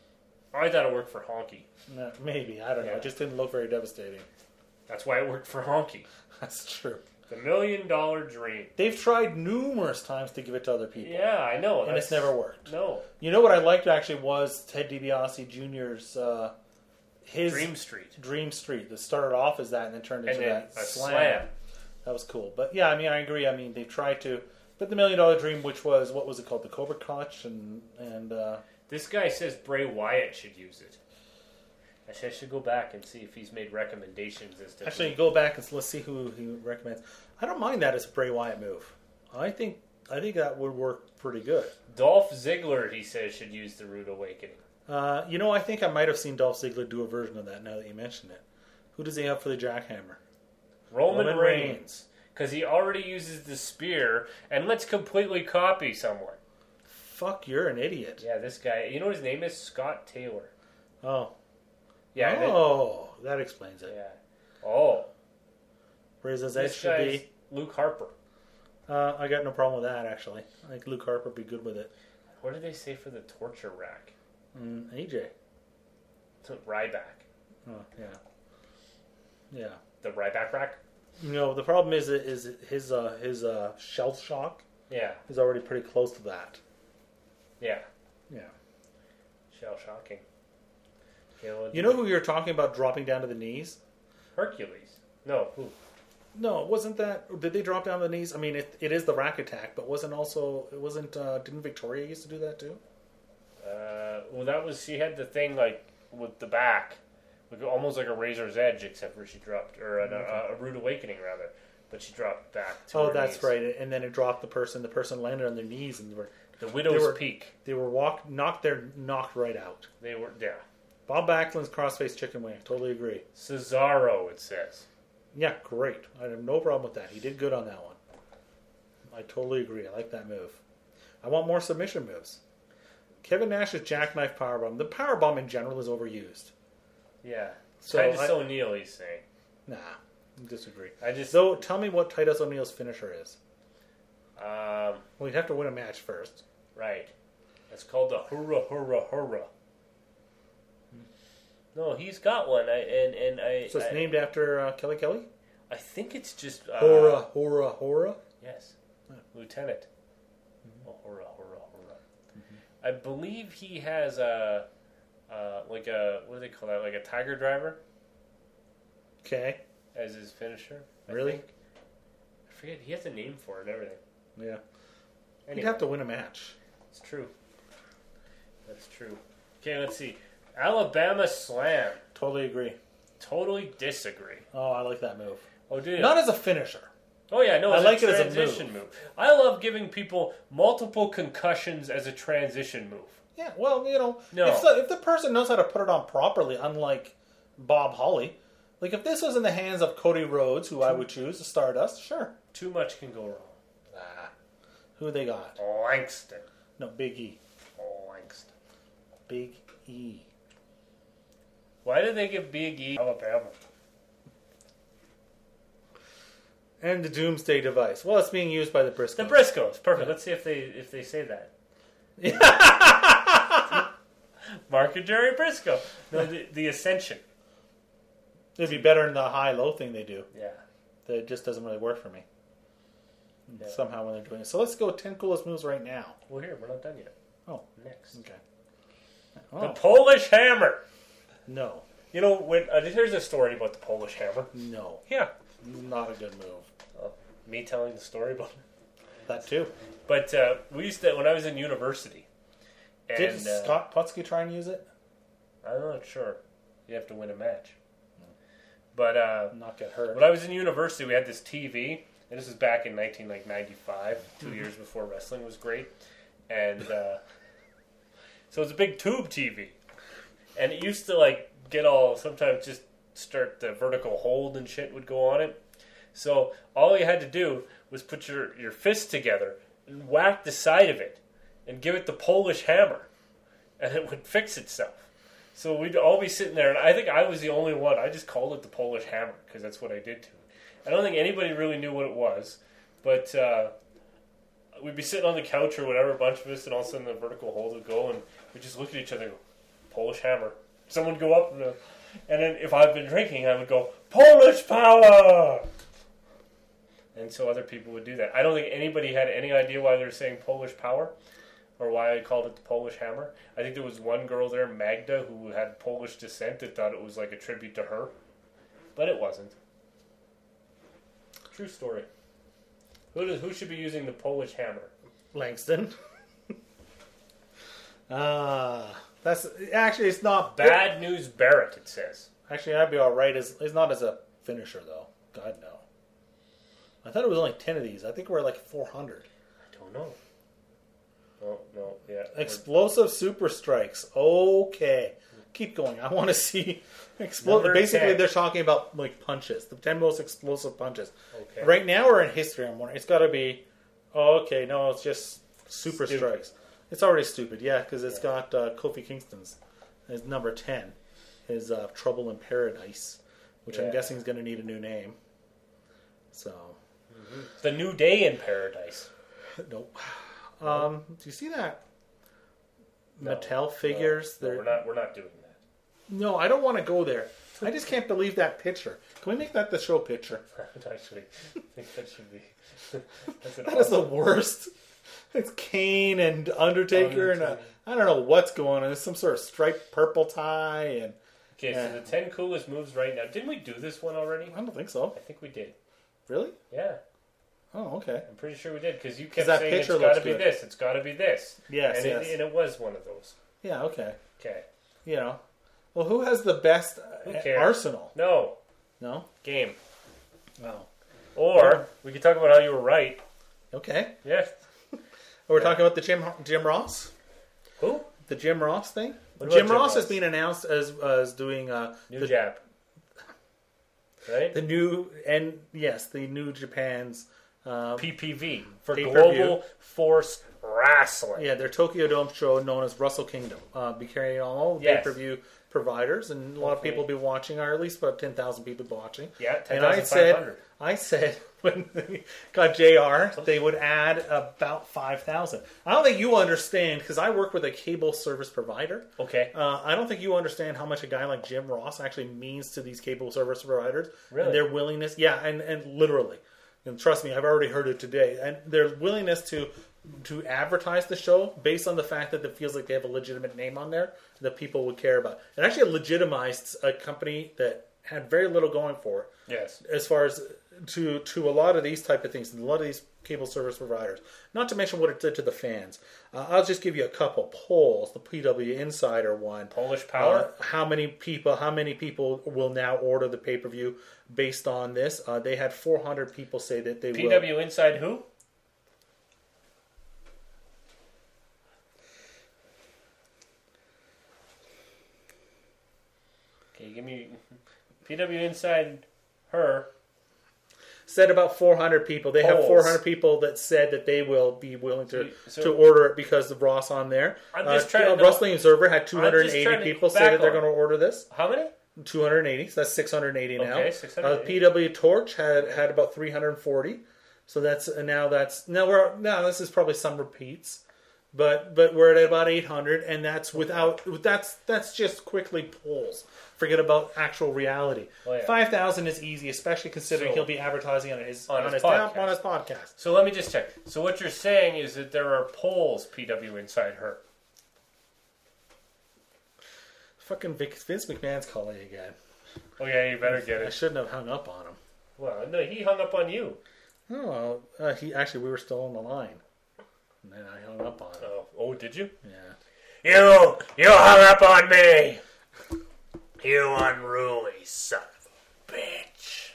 I thought it worked for Honky. No, maybe. I don't know. Yeah. It just didn't look very devastating. That's why it worked for Honky. That's true. The $1 Million Dream. They've tried numerous times to give it to other people. Yeah, I know. And it's never worked. No. You know what I liked actually was Ted DiBiase Jr.'s his Dream Street. Dream Street that started off as that and then turned And into then that a slam. slam. That was cool. But yeah, I mean, I agree. I mean, they tried to. But the $1 Million Dream, which was what was it called, the Cobra Clutch, and This guy says Bray Wyatt should use it. Actually, I should go back and see if he's made recommendations as to. actually go back and let's see who he recommends. I don't mind that as a Bray Wyatt move. I think that would work pretty good. Dolph Ziggler, he says, should use the Rude Awakening. I think I might have seen Dolph Ziggler do a version of that now that you mention it. Who does he have for the jackhammer? Roman Reigns. Because he already uses the spear, and let's completely copy someone. Fuck, you're an idiot. Yeah, this guy. You know what his name is? Scott Taylor. Oh. Yeah. Oh, that explains it. Yeah. Oh. Raises This Edge should guy's be. Luke Harper. I got no problem with that, actually. I think Luke Harper would be good with it. What did they say for the torture rack? AJ. It's a Ryback. Oh, yeah. Yeah. The Ryback rack? The problem is his shell shock Yeah. is already pretty close to that. Yeah. Yeah. Shell shocking. Okay, well, You know who you're talking about dropping down to the knees? Hercules. No, who? No, it wasn't that. Did they drop down to the knees? I mean, it is the rack attack, but didn't Victoria used to do that too? Well, that was, she had the thing like with the back, like almost like a razor's edge, except for she dropped, or a rude awakening rather, but she dropped back to Oh, her that's knees. right. And then it dropped the person. The person landed on their knees, and The widow's were- peak. they were knocked right out. They were, yeah. Bob Backlund's crossface chicken wing. Totally agree. Cesaro, it says. Yeah, great. I have no problem with that. He did good on that one. I totally agree. I like that move. I want more submission moves. Kevin Nash's jackknife powerbomb. The powerbomb in general is overused. Yeah. So Titus O'Neil, he's saying. Nah, I disagree. I just... So tell me what Titus O'Neil's finisher is. Um, Well, you'd have to win a match first. right. It's called the Hurrah, Hurrah, Hurrah. No, he's got one. So it's named after Kelly Kelly? I think it's just... Hora, hora, hora? Yes. Lieutenant. Oh, hurrah, hurrah, hurrah. I believe he has like a, what do they call that? Like a tiger driver Okay. as his finisher. I Really? think. I forget. He has a name for it and everything. Yeah. Anyway, You'd have to win a match. it's true. That's true. Okay, let's see. Alabama Slam. Totally agree. Totally disagree. Oh, I like that move. Oh, dude. Not as a finisher. Oh yeah, no, I it's like a it as a transition move. I love giving people multiple concussions as a transition move. Yeah, well, No. if the person knows how to put it on properly, unlike Bob Holly, like if this was in the hands of Cody Rhodes, who I would choose, Stardust, sure. Too much can go wrong. Who they got? Langston. No, Big E. Langston. Big E. Why did they give Big E Alabama? And the Doomsday Device. Well, it's being used by the Briscoes. The Briscoes. Perfect. Let's see if they say that. Mark and Jerry Briscoe. No, the Ascension. It'd be better than the high-low thing they do. Yeah. That just doesn't really work for me. Yeah. Somehow when they're doing it. So let's go 10 coolest moves right now. Well, here, we're not done yet. Oh, Next. okay. The Oh, Polish Hammer. no. You know, when here's a story about the Polish Hammer. No. Yeah. Not a good move. Me telling the story about it. That too. But we used to, when I was in university. And, Did Scott Putsky try and use it? I'm not sure. You have to win a match. But Not get hurt. when I was in university, we had this TV, and this was back in 1995, 2 years before wrestling was great. And so it was a big tube TV. And it used to get all, sometimes just start the vertical hold and shit would go on it. So all you had to do was put your fists together and whack the side of it and give it the Polish hammer, and it would fix itself. So we'd all be sitting there, and I think I was the only one. I just called it the Polish hammer because that's what I did to it. I don't think anybody really knew what it was, but we'd be sitting on the couch or whatever, a bunch of us, and all of a sudden the vertical hold would go, and we'd just look at each other and go, Polish hammer. Someone would go up, and then if I've been drinking, I would go, Polish power! And so other people would do that. I don't think anybody had any idea why they were saying Polish power or why I called it the Polish hammer. I think there was one girl there, Magda, who had Polish descent that thought it was like a tribute to her. But it wasn't. True story. Who should be using the Polish hammer? Langston. That's actually it's not Bad News Barrett, it says. Actually, I'd be all right. It's not as a finisher though. God no. I thought it was only 10 of these. I think we're like 400. I don't know. Oh, no, yeah. Explosive super strikes. Okay. Keep going. I want to see Number Basically, 10. they're talking about like punches. The 10 most explosive punches. Okay. Right now, we're in history. I'm wondering. It's got to be. Oh, okay. No, it's just super Stupid. strikes. It's already stupid. Yeah, because it's got Kofi Kingston's. His number 10 is Trouble in Paradise, which I'm Yeah. guessing is going to need a new name. So. The New Day in Paradise. Nope. Do you see that? Mattel figures. No, They're we're not doing that. No, I don't want to go there. I just can't believe that picture. Can we make that the show picture? I actually think that should be. That's an That is the worst. It's Kane and Undertaker, and Undertaker. I don't know what's going on. There's some sort of striped purple tie, and Okay, so the 10 coolest moves right now. Didn't we do this one already? I don't think so. I think we did. Really? Yeah, Oh, okay. I'm pretty sure we did because you kept that saying it's picture got to looks be good. this, it's got to be this. Yes, and yes. and it was one of those. Yeah, okay. Okay. You know, well, who has the best Who cares? arsenal? No No. game. Oh, Or we could talk about how you were right. okay. Yes. We're talking about the Jim Ross. Who? The Jim Ross thing? What Jim about Ross Jim has been announced as doing New the, Jap. Right. the new the New Japan's PPV for Pay-per-view. Global Force Wrestling. their Tokyo Dome show known as Wrestle Kingdom. Be carrying on all the Yes. pay-per-view providers, and a lot of Hopefully. people will be watching, or at least about 10,000 people will be watching. Yeah, And I 10,500. said when they got JR, they would add about 5,000. I don't think you understand, because I work with a cable service provider. Okay. I don't think you understand how much a guy like Jim Ross actually means to these cable service providers. Really? And their willingness, and literally. And trust me, I've already heard it today. And their willingness to advertise the show based on the fact that it feels like they have a legitimate name on there that people would care about. It actually legitimized a company that had very little going for it. Yes. As far as to a lot of these type of things, and a lot of these cable service providers. Not to mention what it did to the fans. I'll just give you a couple polls. The PW Insider one. Polish Power. How many people will now order the pay-per-view based on this? They had 400 people say that they will. PW Inside who? Okay, give me PW Inside her. Said about 400 people. They have Polls. 400 people that said that they will be willing to So- order it because of Ross on there. I'm just trying to know- Wrestling Observer had I'm 280 just trying to people back say that they're on. going to order this. How many? 280, so that's 680 now. Okay, 680. PW Torch had about 340. So this is probably some repeats. But we're at about 800, and that's just quickly polls. Forget about actual reality. Oh, yeah. 5,000 is easy, especially considering So- he'll be advertising on his podcast. on his podcast. So let me just check. So what you're saying is that there are polls PW Inside her. Fucking Vince McMahon's calling again. Oh yeah, you better get I it. shouldn't have hung up on him. Well, no, he hung up on you. Oh, we were still on the line, and then I hung up on him. Oh, did you? Yeah. You hung up on me. You unruly son of a bitch.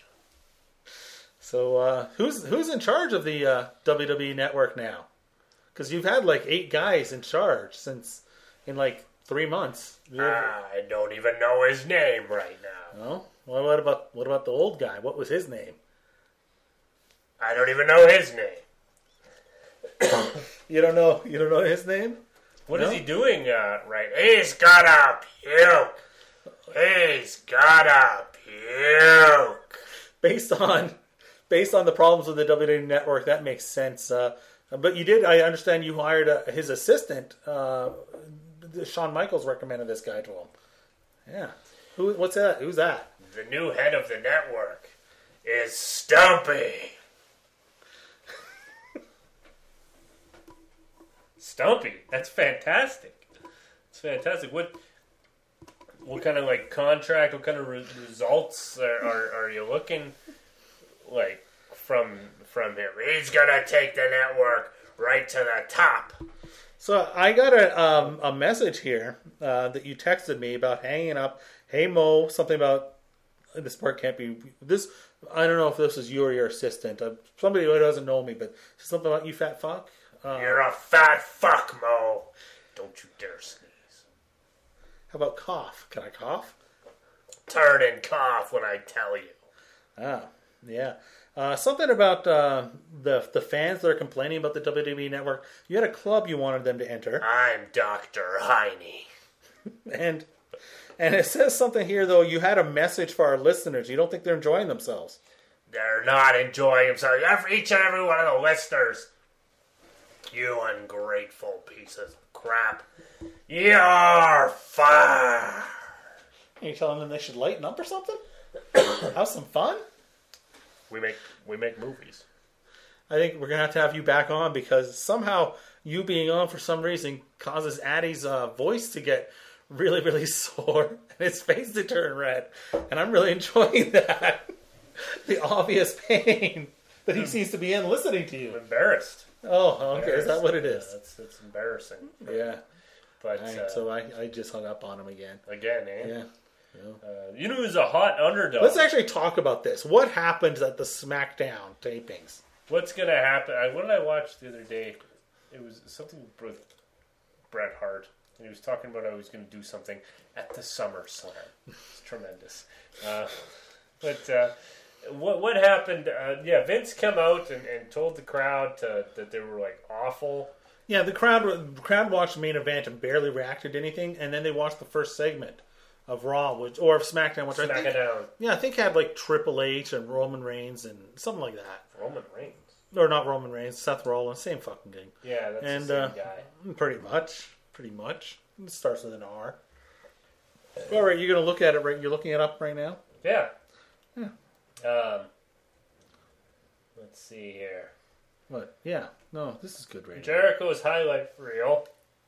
So who's in charge of the WWE Network now? Because you've had like 8 guys in charge in like 3 months. I don't even know his name right now. No. Well, what about the old guy? What was his name? I don't even know his name. You don't know his name? What No? is he doing right? He's gotta puke. He's gotta puke. Based on the problems with the WWE Network, that makes sense. But I understand you hired his assistant. Shawn Michaels recommended this guy to him. Yeah. What's that? Who's that? The new head of the network is Stumpy. Stumpy? That's fantastic. It's fantastic. What kind of like contract? What kind of results are you looking like from him? He's gonna take the network right to the top. So I got a message here that you texted me about hanging up. Hey Mo, something about this part can't be this. I don't know if this is you or your assistant. Somebody who doesn't know me, but something about you fat fuck. You're a fat fuck, Mo. Don't you dare sneeze. How about cough? Can I cough? Turn and cough when I tell you. Ah, yeah. Something about the fans that are complaining about the WWE Network. You had a club you wanted them to enter, I'm Dr. Heine. and it says something here though. You had a message for our listeners. You don't think they're enjoying themselves? They're not enjoying themselves. Each and every one of the listeners. You ungrateful pieces of crap. You're fired. Are you telling them they should lighten up or something? Have some fun? We make movies. I think we're going to have you back on because somehow you being on for some reason causes Addie's voice to get really, really sore and his face to turn red. And I'm really enjoying that. The obvious pain that he seems to be in listening to I'm you. embarrassed. Oh, okay. Is that what it is? It's embarrassing. Yeah. But Alright, so I just hung up on him again. again, eh? Yeah. You know who's a hot underdog? Let's actually talk about this. What happened at the SmackDown tapings? What's gonna happen? What did I watch the other day? It was something with Bret Hart, and he was talking about how he was going to do something at the SummerSlam. It's tremendous. What happened? Vince came out and told the crowd that they were like awful. Yeah, the crowd watched the main event and barely reacted to anything, and then they watched the first segment of Raw, or of SmackDown, which I think had like Triple H and Roman Reigns and something like that. Roman Reigns. Or not Roman Reigns, Seth Rollins, same fucking thing. Yeah, that's And the same guy. pretty much. It starts with an R. All right, you're gonna look at it right. You're looking it up right now. Yeah. Let's see here. What? Yeah. No, this is good radio. Jericho's highlight reel.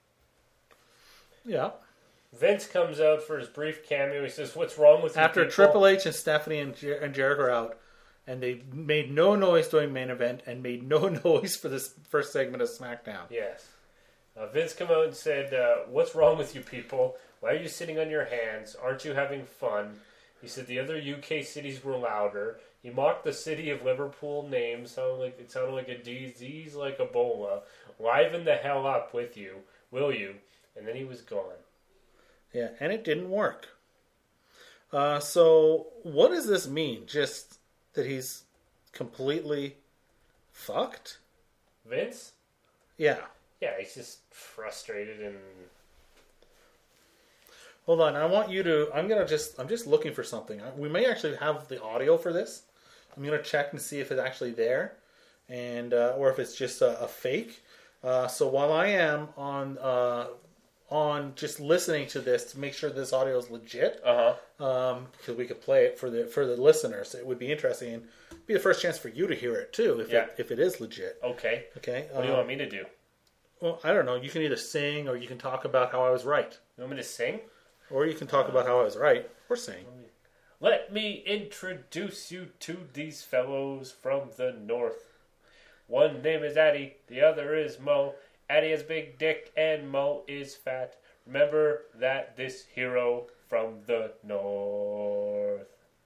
Yeah. Vince comes out for his brief cameo. He says, "What's wrong with you After people?" Triple H and Stephanie and Jericho are out, and they made no noise during main event and made no noise for this first segment of SmackDown. Yes. Vince came out and said, "What's wrong with you people? Why are you sitting on your hands? Aren't you having fun?" He said the other UK cities were louder. He mocked the city of Liverpool name. It sounded like a disease like Ebola. Liven the hell up with you, will you? And then he was gone. Yeah, and it didn't work. So what does this mean? Just that he's completely fucked? Vince? Yeah. Yeah, he's just frustrated and... Hold on, I want you to... I'm just looking for something. We may actually have the audio for this. I'm going to check and see if it's actually there, and or if it's just a fake. So while I am on just listening to this to make sure this audio is legit, because we could play it for the listeners, it would be interesting. And be the first chance for you to hear it too, if it is legit. Okay. Okay. What do you want me to do? Well, I don't know. You can either sing or you can talk about how I was right. You want me to sing? Or you can talk about how I was right. Or sing. Let me introduce you to these fellows from the north. One name is Addy, the other is Mo. Addy has big dick and Mo is fat. Remember that this hero from the north.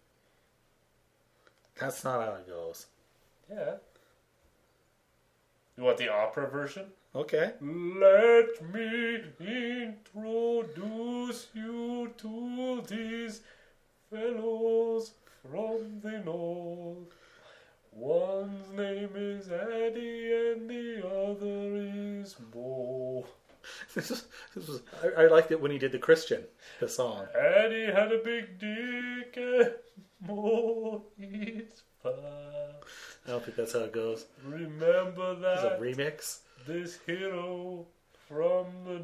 That's not how it goes. Yeah. You want the opera version? Okay. Let me introduce you to these fellows from the north. One's name is Addy and the other is Mo. I liked it when he did the song. Addy had a big dick and Mo is fat. I don't think that's how it goes. Remember It's a that remix. this hero from the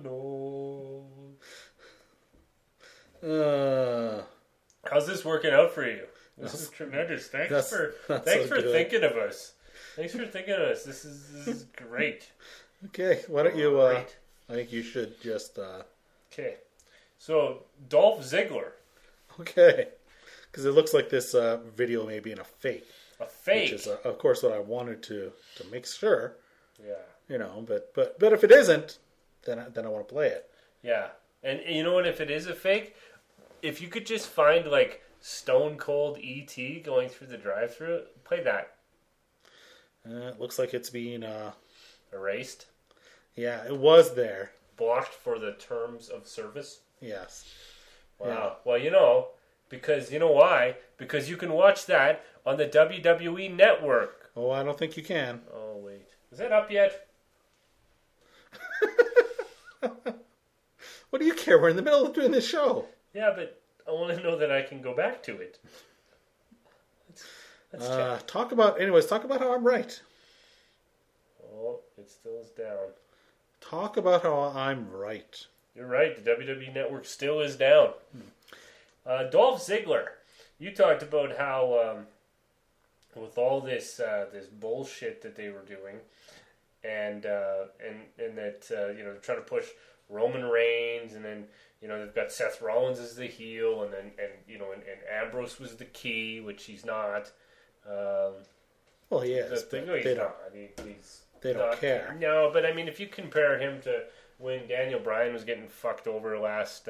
north. How's this working out for you? This is tremendous. Thanks for thinking of us. Thanks for thinking of us. This is great. Okay, why don't you? I think you should just. Okay, so Dolph Ziggler. Okay, because it looks like this video may be in a fake. A fake, which is of course what I wanted to make sure. Yeah. You know, but if it isn't, then I want to play it. Yeah, and you know what? If it is a fake, if you could just find like Stone Cold E.T. going through the drive-thru, play that. It looks like it's being erased. Yeah, it was there. Blocked for the terms of service. Yes. Wow. Yeah. Well, because you know why? Because you can watch that on the WWE Network. Oh, I don't think you can. Oh wait, is that up yet? What do you care? We're in the middle of doing this show. Yeah, but I want to know that I can go back to it. Let's check. Talk about how I'm right. Oh, it still is down. Talk about how I'm right. You're right. The WWE Network still is down. Dolph Ziggler, you talked about how with all this bullshit that they were doing, and that they're trying to push Roman Reigns, and then they've got Seth Rollins as the heel, and Ambrose was the key, which he's not. Well, he is. They don't care. No, but I mean, if you compare him to when Daniel Bryan was getting fucked over last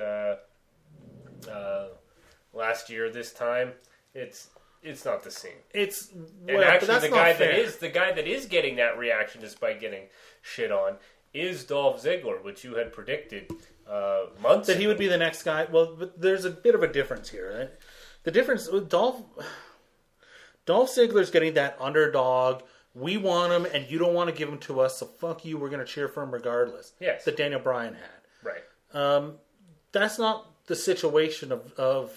year, this time it's not the same. And actually the guy that is getting that reaction despite getting shit on is Dolph Ziggler, which you had predicted months that ago. He would be the next guy. Well, but there's a bit of a difference here. Right? The difference with Dolph Ziggler's getting that underdog. We want him, and you don't want to give him to us, so fuck you. We're going to cheer for him regardless. Yes, that Daniel Bryan had. Right. That's not the situation of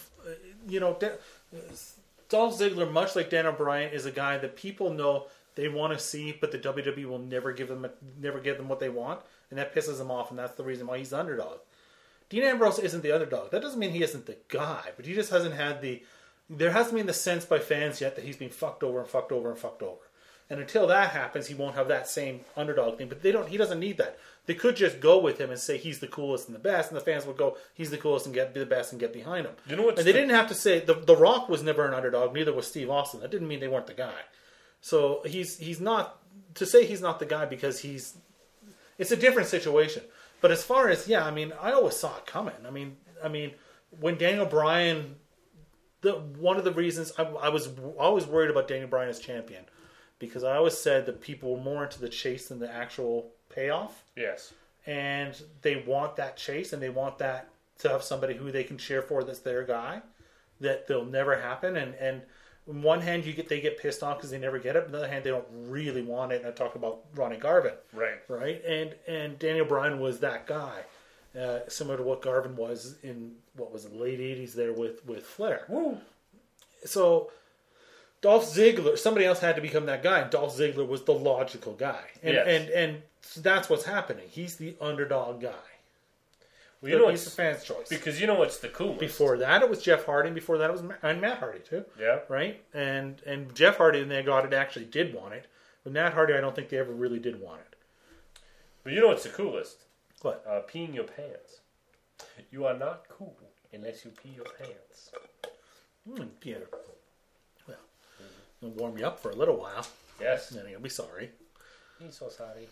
Dolph Ziggler, much like Daniel Bryan, is a guy that people know they want to see, but the WWE will never give them what they want, and that pisses them off, and that's the reason why he's the underdog. Dean Ambrose isn't the underdog. That doesn't mean he isn't the guy, but he just hasn't had there hasn't been the sense by fans yet that he's been fucked over and fucked over and fucked over. And until that happens, he won't have that same underdog thing. But he doesn't need that. They could just go with him and say he's the coolest and the best, and the fans would go, he's the coolest and be the best and get behind him. You know what's and they didn't have to say the Rock was never an underdog, neither was Steve Austin. That didn't mean they weren't the guy. So he's not to say he's not the guy because it's a different situation. But as far as I always saw it coming. I mean when Daniel Bryan, one of the reasons I was always worried about Daniel Bryan as champion, because I always said that people were more into the chase than the actual payoff. Yes. And they want that chase, and they want that to have somebody who they can cheer for that's their guy. That they'll never happen. And on one hand, they get pissed off because they never get it. On the other hand, they don't really want it. And I talk about Ronnie Garvin. Right. And Daniel Bryan was that guy. Similar to what Garvin was in, what was it, late 80s there with Flair. Woo. So Dolph Ziggler, somebody else had to become that guy, and Dolph Ziggler was the logical guy. And so that's what's happening. He's the underdog guy. Well, he's the fan's choice. Because you know what's the coolest? Before that, it was Jeff Hardy. Before that, it was Matt Hardy, too. Yeah. Right? And Jeff Hardy, when they got it, actually did want it. But Matt Hardy, I don't think they ever really did want it. But you know what's the coolest? What? Peeing your pants. You are not cool unless you pee your pants. Yeah. Well, it'll warm you up for a little while. Yes. Then you'll be sorry. I'm so sorry.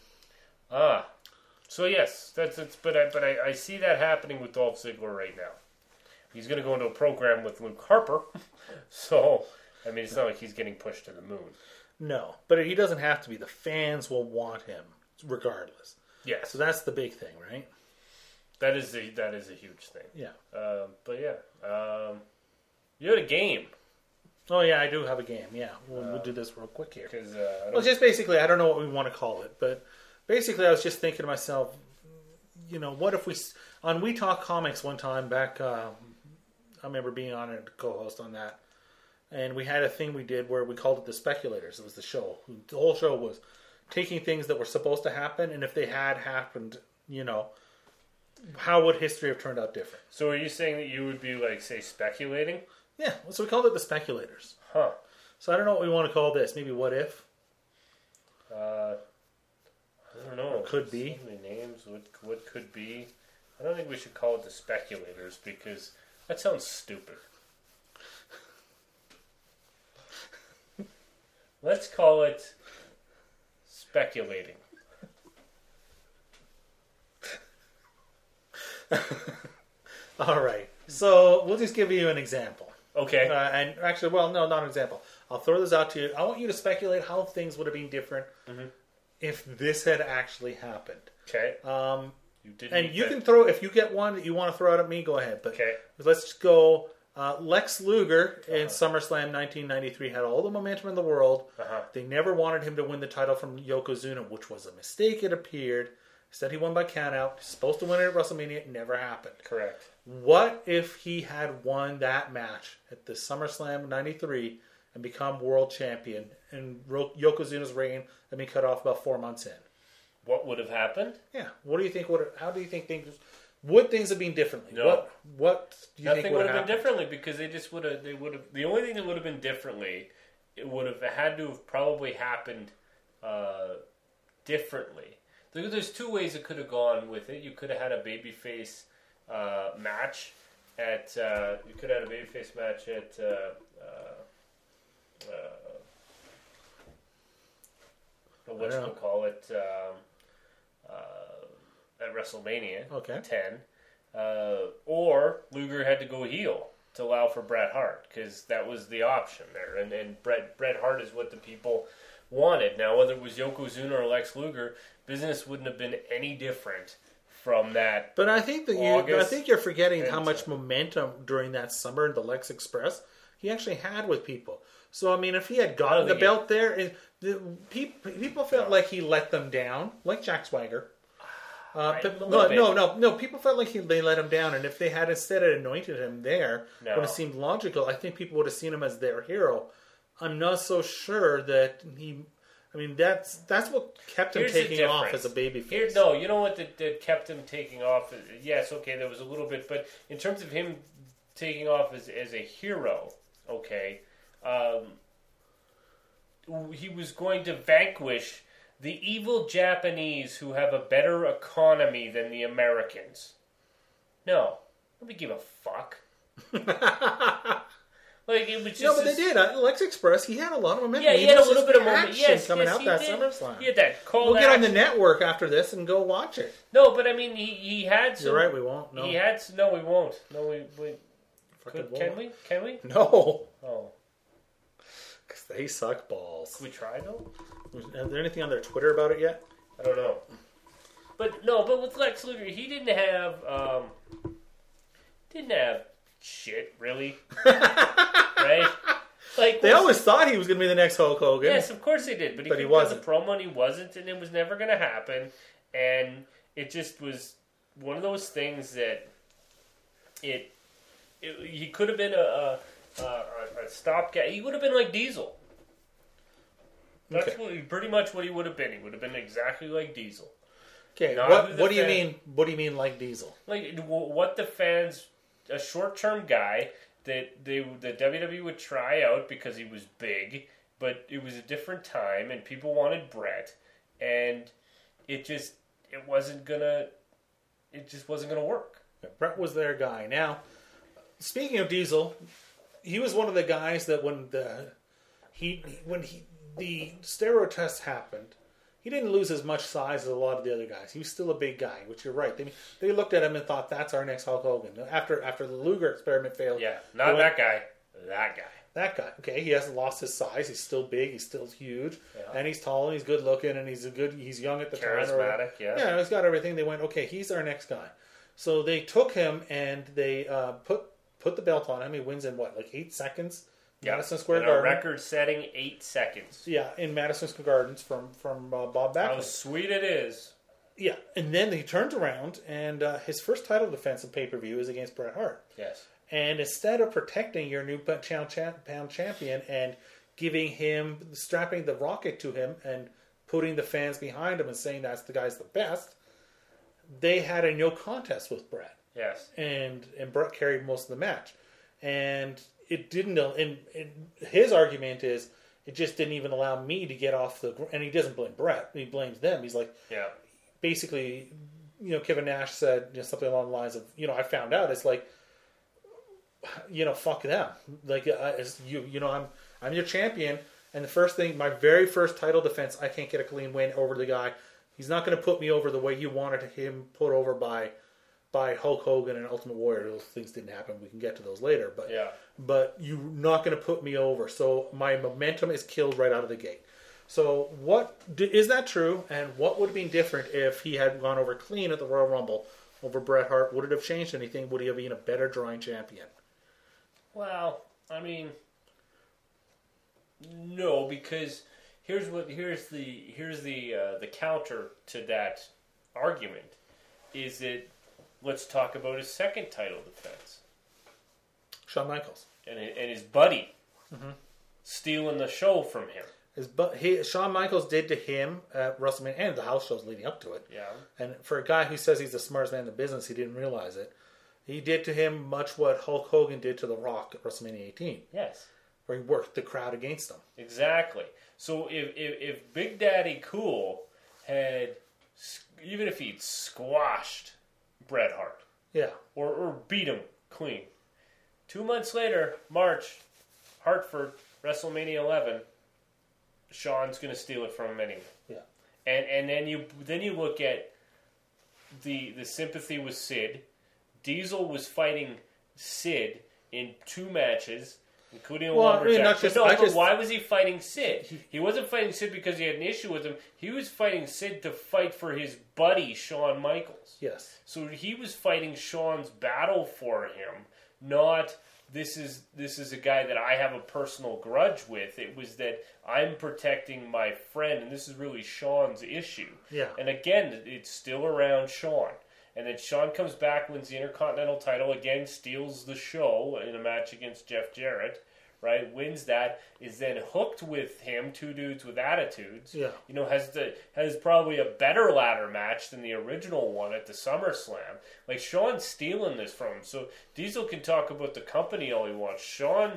So yes, that's it. But I see that happening with Dolph Ziggler right now. He's going to go into a program with Luke Harper. So, I mean, it's not like he's getting pushed to the moon. No, but he doesn't have to be. The fans will want him regardless. Yes. So that's the big thing, right? That is a huge thing. Yeah. But yeah, you had a game. Oh yeah, I do have a game. Yeah, we'll do this real quick here. Because just basically, I don't know what we want to call it, but basically, I was just thinking to myself, what if on We Talk Comics one time back? I remember being on it, co-host on that, and we had a thing we did where we called it the Speculators. It was the show. The whole show was taking things that were supposed to happen, and if they had happened, how would history have turned out different? So are you saying that you would be like, say, speculating? Yeah, so we called it the Speculators. Huh. So I don't know what we want to call this. Maybe What If? I don't know. Could be. So many names. What could be? I don't think we should call it the Speculators because that sounds stupid. Let's call it Speculating. All right. So we'll just give you an example. Okay. And actually, no, not an example. I'll throw this out to you. I want you to speculate how things would have been different if this had actually happened. Okay. You can throw, if you get one that you want to throw out at me, go ahead. But okay. Let's just go. Lex Luger in SummerSlam 1993 had all the momentum in the world. They never wanted him to win the title from Yokozuna, which was a mistake, it appeared. Said he won by countout. He's supposed to win it at WrestleMania. It never happened. Correct. What if he had won that match at the SummerSlam 93 and become world champion and Yokozuna's reign had been cut off about 4 months in? What would have happened? Yeah. What do you think? How do you think things would have been differently? No. What do you think Nothing would would have happened? been differently because they would have. The only thing that would have been differently, it would have had to have probably happened differently. There's two ways it could have gone with it. You could have had a babyface match at. You could have had a babyface match at. Whatchamacallit, at WrestleMania 10. Or Luger had to go heel to allow for Bret Hart because that was the option there. And Bret Hart is what the people wanted. Now, whether it was Yokozuna or Lex Luger, business wouldn't have been any different from that. But I think that you're forgetting how much momentum during that summer in the Lex Express he actually had with people. So I mean, if he had gotten the belt there, and people felt like he let them down, like Jack Swagger. No. People felt like they let him down, and if they had instead anointed him there, it would have seemed logical. I think people would have seen him as their hero. I'm not so sure that he. I mean, that's what kept him taking off as a babyface. No, you know what that kept him taking off? Yes, okay, there was a little bit, but in terms of him taking off as a hero, okay, he was going to vanquish the evil Japanese who have a better economy than the Americans. No. Nobody give a fuck. Like, it was just... No, but they did. Lex Express, he had a lot of momentum. Yeah, he had a little bit of momentum. Yes, coming out he that did. SummerSlam. He had that cold We'll get on the action. network after this and go watch it. No, but I mean, he had some... You're right, we won't. No. He had... No, we won't. No, we Fucking can we? Can we? No. Oh. Because they suck balls. Can we try, though? Is there anything on their Twitter about it yet? I don't know. But with Lex Luger, he didn't have shit, really. Right? Like, They always thought he was going to be the next Hulk Hogan. Yes, of course they did. But he wasn't. The promo and he wasn't, and it was never going to happen. And it just was one of those things that he could have been a stopgap. He would have been like Diesel. That's pretty much what he would have been. He would have been exactly like Diesel. Okay, Not who what the do you fan- mean? What do you mean like Diesel? Like what the fans, a short-term guy that the WWE would try out because he was big, but it was a different time and people wanted Brett, and it just wasn't gonna work. Yeah, Brett was their guy. Now, speaking of Diesel, he was one of the guys that when the steroid test happened, he didn't lose as much size as a lot of the other guys. He was still a big guy, which you're right. They looked at him and thought, that's our next Hulk Hogan. After the Luger experiment failed. Yeah, not that guy. That guy. That guy. Okay, he hasn't lost his size. He's still big. He's still huge. Yeah. And he's tall and he's good looking and he's young at the time. Charismatic, yeah. Yeah, he's got everything. They went, okay, he's our next guy. So they took him and they put the belt on him. He wins in what, like 8 seconds? Madison Square in Garden. a record-setting 8 seconds. Yeah, in Madison Square Gardens from Bob Backlund. How sweet it is. Yeah, and then he turned around and his first title defense in pay-per-view is against Bret Hart. Yes. And instead of protecting your new pound champion and strapping the rocket to him and putting the fans behind him and saying that's the guy's the best, they had a no contest with Bret. Yes. And Bret carried most of the match. And it didn't. And his argument is it just didn't even allow me to get off the. And he doesn't blame Bret. He blames them. He's like, yeah. Basically, Kevin Nash said something along the lines of, I found out. It's like, fuck them. Like, I'm your champion. And the first thing, my very first title defense, I can't get a clean win over the guy. He's not going to put me over the way you wanted him put over by Hulk Hogan and Ultimate Warrior. Those things didn't happen. We can get to those later. But you're not going to put me over. So my momentum is killed right out of the gate. So is that true? And what would have been different if he had gone over clean at the Royal Rumble over Bret Hart? Would it have changed anything? Would he have been a better drawing champion? Well, I mean, no, because here's the counter to that argument is that let's talk about his second title defense. Shawn Michaels. And his buddy stealing the show from him. Shawn Michaels did to him at WrestleMania and the house shows leading up to it. Yeah. And for a guy who says he's the smartest man in the business, he didn't realize it. He did to him much what Hulk Hogan did to The Rock at WrestleMania 18. Yes. Where he worked the crowd against him. Exactly. So if Big Daddy Cool had, even if he'd squashed Bret Hart. Yeah. Or beat him clean. 2 months later, March, Hartford, WrestleMania 11, Shawn's going to steal it from him anyway. Yeah. And then you look at the sympathy with Sid. Diesel was fighting Sid in 2 matches, including a lumberjack. But why was he fighting Sid? He wasn't fighting Sid because he had an issue with him. He was fighting Sid to fight for his buddy, Shawn Michaels. Yes. So he was fighting Shawn's battle for him, not this is a guy that I have a personal grudge with. It was that I'm protecting my friend, and this is really Shawn's issue. Yeah. And again, it's still around Shawn. And then Shawn comes back, wins the Intercontinental title, again steals the show in a match against Jeff Jarrett, right? Wins that, is then hooked with him, 2 dudes with attitudes. Yeah. Has probably a better ladder match than the original one at the SummerSlam. Like, Shawn's stealing this from him. So Diesel can talk about the company all he wants. Shawn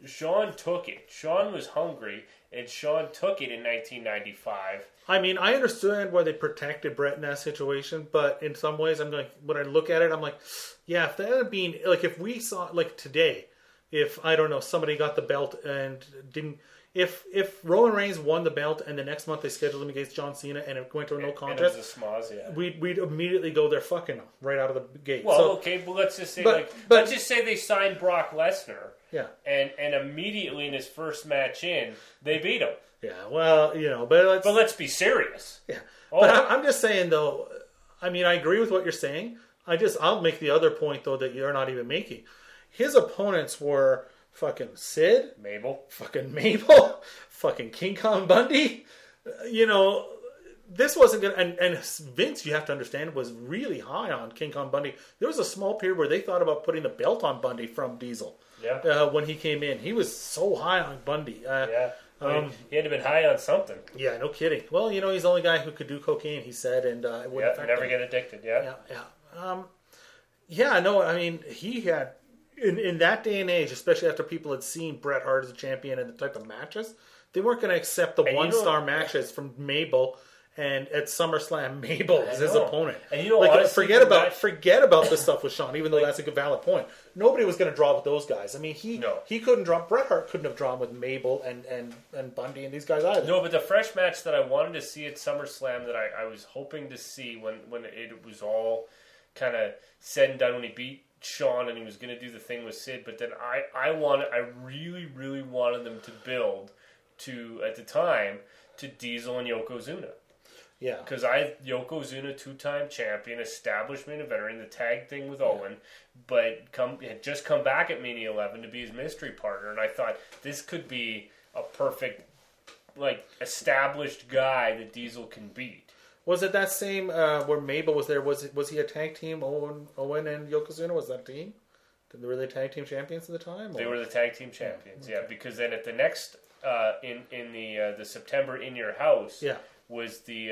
Sean took it. Sean was hungry, and Sean took it in 1995. I mean, I understand why they protected Brett in that situation, but in some ways, I'm like, when I look at it, I'm like, yeah, if that had been, like, if we saw, like, today, if, I don't know, somebody got the belt and didn't, if Roman Reigns won the belt and the next month they scheduled him against John Cena and it went to a no contest, And it was a schmoz, yeah. we'd immediately go there fucking him right out of the gate. Well, So, okay, but let's just say, but- let's just say they signed Brock Lesnar, yeah. and immediately in his first match in, they beat him. Yeah, well, but But let's be serious. yeah. Oh. But I'm just saying, though, I mean, I agree with what you're saying. I'll make the other point, though, that you're not even making. His opponents were fucking Sid, Mabel. fucking Mabel, fucking King Kong Bundy. This wasn't going to... And Vince, you have to understand, was really high on King Kong Bundy. There was a small period where they thought about putting the belt on Bundy from Diesel. Yeah. When he came in. He was so high on Bundy. Yeah. He had to been high on something. Yeah, no kidding. Well, he's the only guy who could do cocaine, he said, and it wouldn't affect Never him. get addicted, yeah. I mean, he had... In that day and age, especially after people had seen Bret Hart as a champion and the type of matches, they weren't going to accept the one-star matches from Mabel. And at SummerSlam, Mabel is his opponent. And honestly, forget about the stuff with Sean, even though that's a good valid point. Nobody was going to draw with those guys. I mean, he couldn't draw. Bret Hart couldn't have drawn with Mabel and Bundy and these guys either. No, but the fresh match that I wanted to see at SummerSlam that I was hoping to see when it was all kind of said and done, when he beat Sean and he was going to do the thing with Sid, but then I really, really wanted them to build to, at the time, to Diesel and Yokozuna. Yeah. Because Yokozuna, two-time champion, established main eventer in the tag thing with Owen, but had just come back at Mania 11 to be his mystery partner, and I thought this could be a perfect, established guy that Diesel can beat. Was it that same where Mabel was there? Was he a tag team? Owen and Yokozuna, was that a team? Were they tag team champions at the time? Or? They were the tag team champions, yeah. Because then at the next in the September In Your House, was the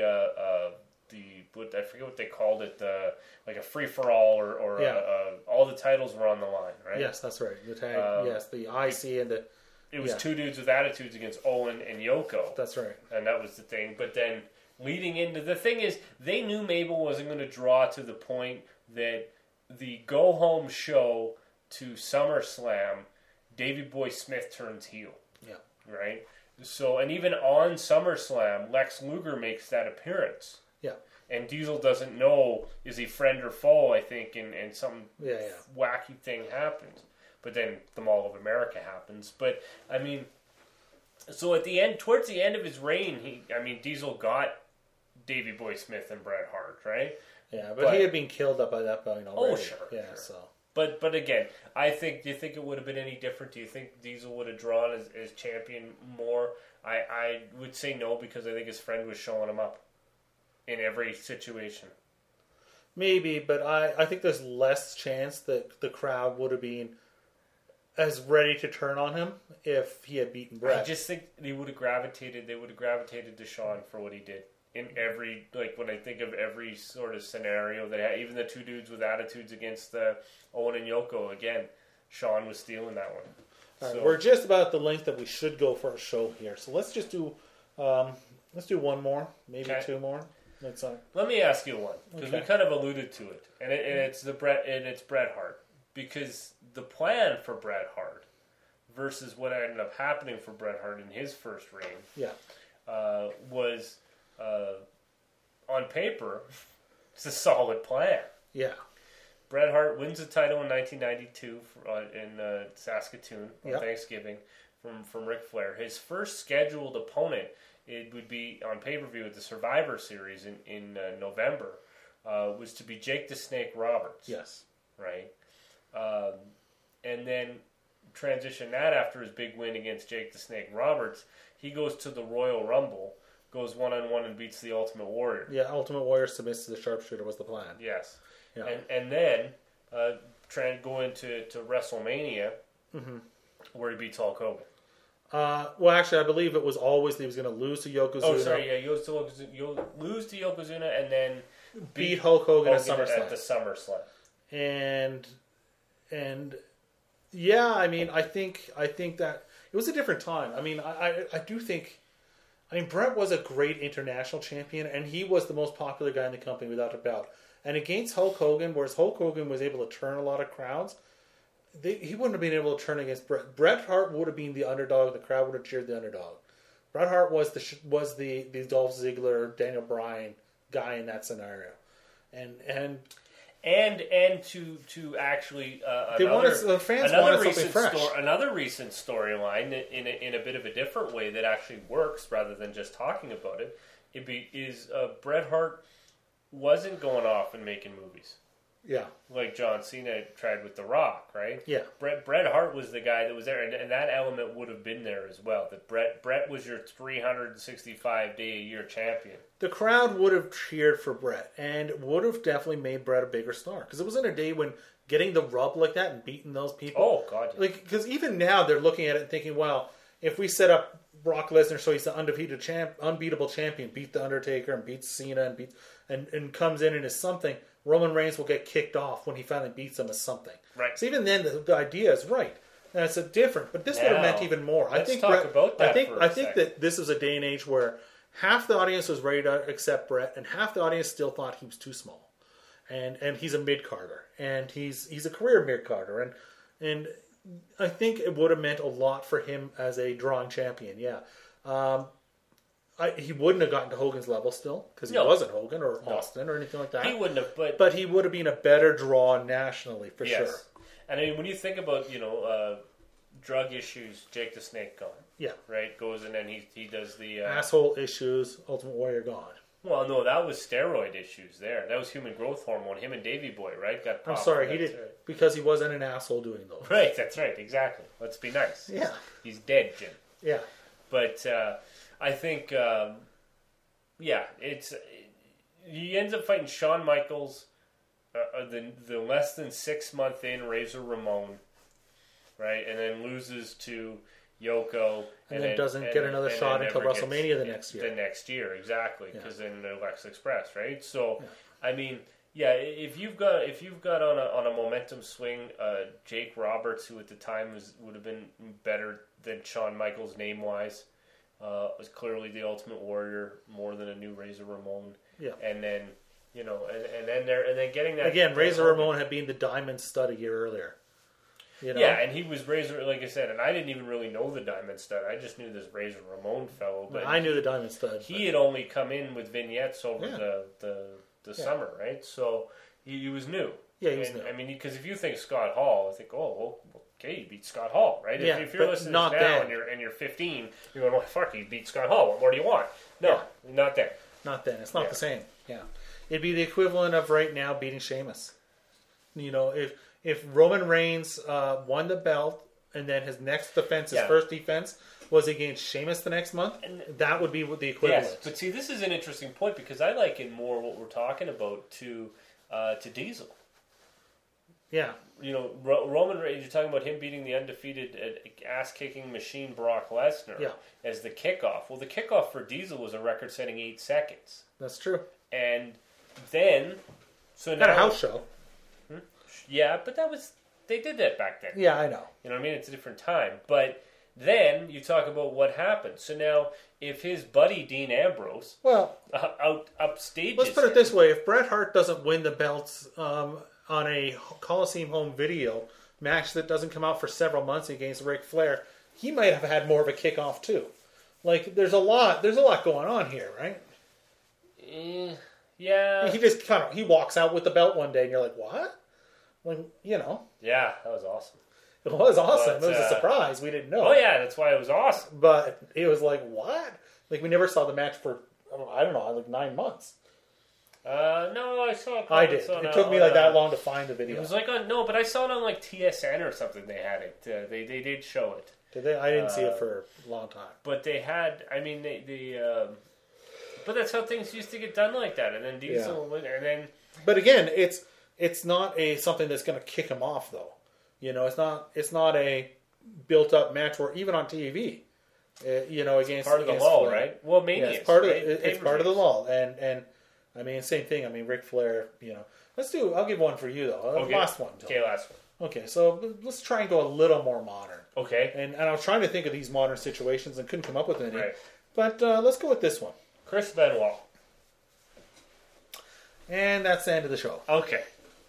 I forget what they called it, like a free for all or all the titles were on the line, right? Yes, that's right. The tag, the IC and the. It was two dudes with attitudes against Owen and Yoko. That's right, and that was the thing. But then leading into the thing is they knew Mabel wasn't going to draw to the point that the go home show to SummerSlam, Davey Boy Smith turns heel. Yeah, right. So, and even on SummerSlam, Lex Luger makes that appearance. Yeah. And Diesel doesn't know, is he friend or foe, I think, and some wacky thing happens. But then the Mall of America happens. But, I mean, so at the end, towards the end of his reign, Diesel got Davey Boy Smith and Bret Hart, right? Yeah, but he had been killed up by that point already. Oh, sure. Yeah, sure. so... But again, do you think it would have been any different? Do you think Diesel would have drawn as champion more? I would say no, because I think his friend was showing him up in every situation. Maybe, but I think there's less chance that the crowd would have been as ready to turn on him if he had beaten Bret. I just think they would have gravitated to Sean for what he did. In every, when I think of every sort of scenario that had, even the two dudes with attitudes against Owen and Yoko, again, Sean was stealing that one. All right, we're just about the length that we should go for a show here, so let's just do one more, maybe two more. Let me ask you one, because we kind of alluded to it, and it's Bret Hart, because the plan for Bret Hart versus what ended up happening for Bret Hart in his first reign, was. On paper, it's a solid plan. Yeah. Bret Hart wins the title in 1992 in Saskatoon on Thanksgiving from Ric Flair. His first scheduled opponent, it would be on pay-per-view at the Survivor Series in November, was to be Jake the Snake Roberts. Yes. Right? And then transition that after his big win against Jake the Snake Roberts, he goes to the Royal Rumble, goes one-on-one and beats the Ultimate Warrior. Yeah, Ultimate Warrior submits to the Sharpshooter was the plan. Yes. Yeah. And then go into WrestleMania, where he beats Hulk Hogan. Well, actually, I believe it was always he was going to lose to Yokozuna. Oh, sorry, yeah, you'll lose to Yokozuna and then beat Hulk Hogan at SummerSlam. At the SummerSlam. And Yeah, I mean, I think that it was a different time. I mean, I do think. I mean, Brett was a great international champion, and he was the most popular guy in the company without a doubt. And against Hulk Hogan, whereas Hulk Hogan was able to turn a lot of crowds, he wouldn't have been able to turn against Bret. Bret Hart would have been the underdog. The crowd would have cheered the underdog. Bret Hart was the Dolph Ziggler, Daniel Bryan guy in that scenario, and to actually the fans wanted something fresh. Another recent storyline in a bit of a different way that actually works rather than just talking about it. Is Bret Hart wasn't going off and making movies. Yeah, like John Cena tried with The Rock, right? Yeah, Bret Hart was the guy that was there, and that element would have been there as well. That Bret was your 365-day-a-year champion. The crowd would have cheered for Bret, and would have definitely made Bret a bigger star, because it was in a day when getting the rub like that and beating those people. Oh God! Yeah. Like, because even now they're looking at it and thinking, well, if we set up Brock Lesnar so he's the unbeatable champion, beat the Undertaker and beats Cena and comes in and is something. Roman Reigns will get kicked off when he finally beats him as something. Right. So even then, the idea is right. And it's a different, but this would have meant even more. Let's talk about that for a I think that this was a day and age where half the audience was ready to accept Bret, and half the audience still thought he was too small. And he's a mid-carder, and he's a career mid-carder, and I think it would have meant a lot for him as a drawing champion. Yeah. He wouldn't have gotten to Hogan's level still, because he wasn't Hogan or Austin or anything like that. He wouldn't have, but he would have been a better draw nationally for sure. And I mean, when you think about drug issues, Jake the Snake gone. Yeah, right. Goes and then he does the asshole issues. Ultimate Warrior gone. Well, no, that was steroid issues. There, that was human growth hormone. Him and Davey Boy, right? Got popped. I'm sorry, he did because he wasn't an asshole doing those. Right, that's right, exactly. Let's be nice. Yeah, he's dead, Jim. Yeah, but. I think, he ends up fighting Shawn Michaels, the less than 6 month in Razor Ramon, right, and then loses to Yoko, and then doesn't get another shot until WrestleMania the next year. The next year, exactly, because then Alexa Express, right? So, I mean, if you've got on a momentum swing, Jake Roberts, who at the time would have been better than Shawn Michaels name wise. Was clearly the Ultimate Warrior more than a new Razor Ramon. Yeah, and then and then getting that again. Razor Ramon had been the Diamond Stud a year earlier. Yeah, and he was Razor, like I said, and I didn't even really know the Diamond Stud. I just knew this Razor Ramon fellow. But I knew the Diamond Stud. He had only come in with vignettes over the summer, right? So he was new. Yeah, he was new. I mean, because if you think Scott Hall, I think, okay, he beat Scott Hall, right? Yeah, if you're listening to this now and you're 15, you're going, well, fuck, he beat Scott Hall. What more do you want? No, not then. Not then. It's not the same. Yeah, it'd be the equivalent of right now beating Sheamus. If Roman Reigns won the belt and then his next defense, his first defense was against Sheamus the next month, that would be the equivalent. Yes, but see, this is an interesting point because I like it more what we're talking about to Diesel. Yeah. Roman Reigns, you're talking about him beating the undefeated ass-kicking machine Brock Lesnar as the kickoff. Well, the kickoff for Diesel was a record-setting 8 seconds. That's true. And then... Had a house show. Yeah, but they did that back then. Yeah, I know. You know what I mean? It's a different time. But then you talk about what happened. So now, if his buddy Dean Ambrose upstages... Let's put it this way. If Bret Hart doesn't win the belts... on a Coliseum home video match that doesn't come out for several months against Ric Flair, he might have had more of a kickoff too. Like there's a lot going on here, right? Yeah. He just he walks out with the belt one day, and you're like, what? Like Yeah, that was awesome. It was awesome. It was a surprise. We didn't know. Oh yeah, that's why it was awesome. But it was like, what? Like we never saw the match for I don't know, like 9 months. No, I saw it. I did. It took me like that long to find the video. It was like but I saw it on like TSN or something. They had it. They did show it. Did they? I didn't see it for a long time. But they had. I mean, but that's how things used to get done like that. And then Diesel, and then. But again, it's not something that's going to kick him off though. It's not a built up match where even on TV. Against part of the lull, right? Well, Mania. It's part of the lull, and. I mean, same thing. I mean, Ric Flair, I'll give one for you, though. Okay. Last one. Okay, last one. Okay, so let's try and go a little more modern. Okay. And I was trying to think of these modern situations and couldn't come up with any. Right. But let's go with this one. Chris Benoit. And that's the end of the show. Okay.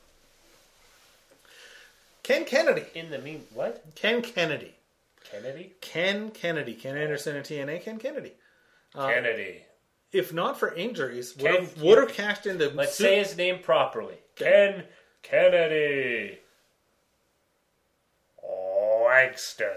Ken Kennedy. What? Ken Kennedy. Kennedy? Ken Kennedy. Ken Anderson and TNA. Ken Kennedy. Kennedy. If not for injuries, Ken- would have cashed in the... Let's say his name properly. Ken Kennedy. Langston.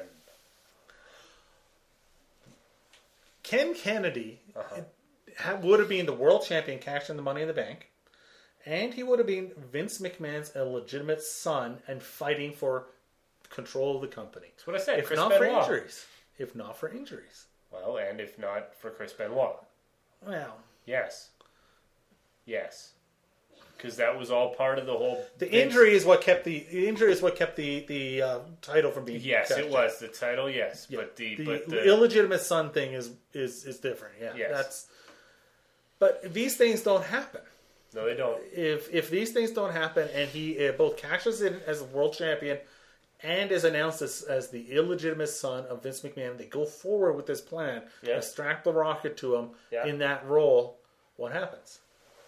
Ken Kennedy would have been the world champion, cashed in the Money in the Bank, and he would have been Vince McMahon's illegitimate son and fighting for control of the company. That's what I said. If Chris not Benoit. for injuries. If not for injuries. Well, and if not for Chris Benoit. Well, Yes. Yes. Because that was all part of the whole... the injury is what kept the title from being Yes, cashed it in. was. The title, yes. Yeah. But the illegitimate son thing is different. Yeah, Yes. But these things don't happen. No, they don't. If these things don't happen, and he both cashes in as a world champion and is announced as the illegitimate son of Vince McMahon, they go forward with this plan, Yeah. strap the rocket to him Yeah. in that role. What happens?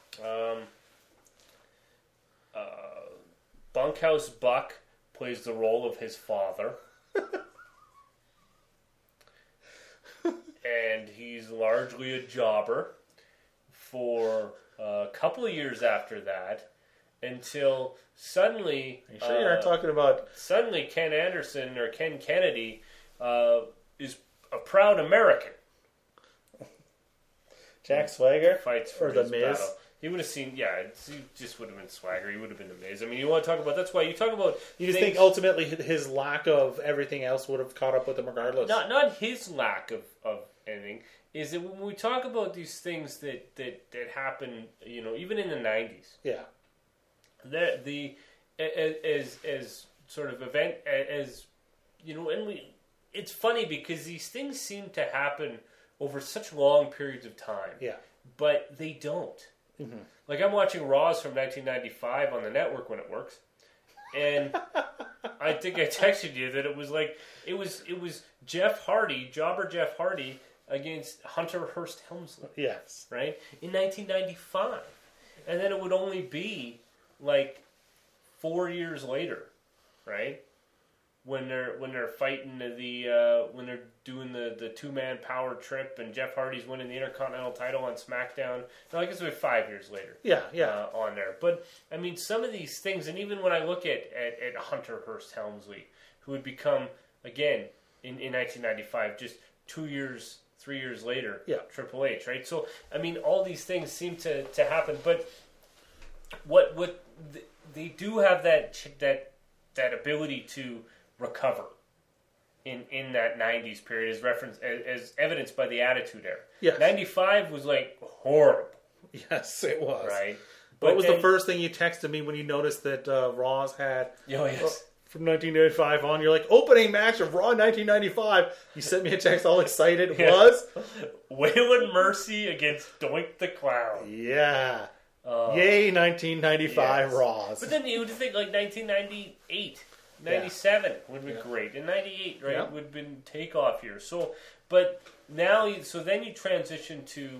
Bunkhouse Buck plays the role of his father. And he's largely a jobber for a couple of years after that, until suddenly... Are you sure you're not talking about... Suddenly Ken Anderson, or Ken Kennedy, is a proud American. Jack Swagger? Fights for Or The his Miz? battle. He would have seen, he just would have been Swagger. He would have been the Miz. I mean, you want to talk about, that's why you talk about... You just things- think ultimately his lack of everything else would have caught up with him regardless? Not his lack of anything, is that when we talk about these things that happen, even in the 90s, Yeah. as sort of event, and it's funny because these things seem to happen over such long periods of time. Yeah. But they don't. Mm-hmm. Like, I'm watching Raws from 1995 on the network when it works, and I think I texted you that it was Jeff Hardy, jobber Jeff Hardy, against Hunter Hearst Helmsley. Yes. Right? In 1995. And then it would only be like 4 years later, right? When they're fighting when they're doing the 2-man power trip and Jeff Hardy's winning the Intercontinental title on SmackDown. No, I guess it was 5 years later. Yeah. On there. But I mean, some of these things, and even when I look at Hunter Hearst Helmsley, who would become, again, in 1995, just 2 years, 3 years later, Triple H, right? So I mean, all these things seem to happen, but what they do have that ability to recover in that 90s period as evidenced by the Attitude Era. Yes. 95 was like horrible. Yes, it was. Right. What was the first thing you texted me when you noticed that Raw's had from 1995 on? You're like, opening match of Raw 1995. You sent me a text all excited. Was? Waylon Mercy against Doink the Clown. Yeah. Yay, 1995 Raws. But then you would think like 1998, 97 would be great. And 98, right, would have been takeoff here. So, but now, then you transition to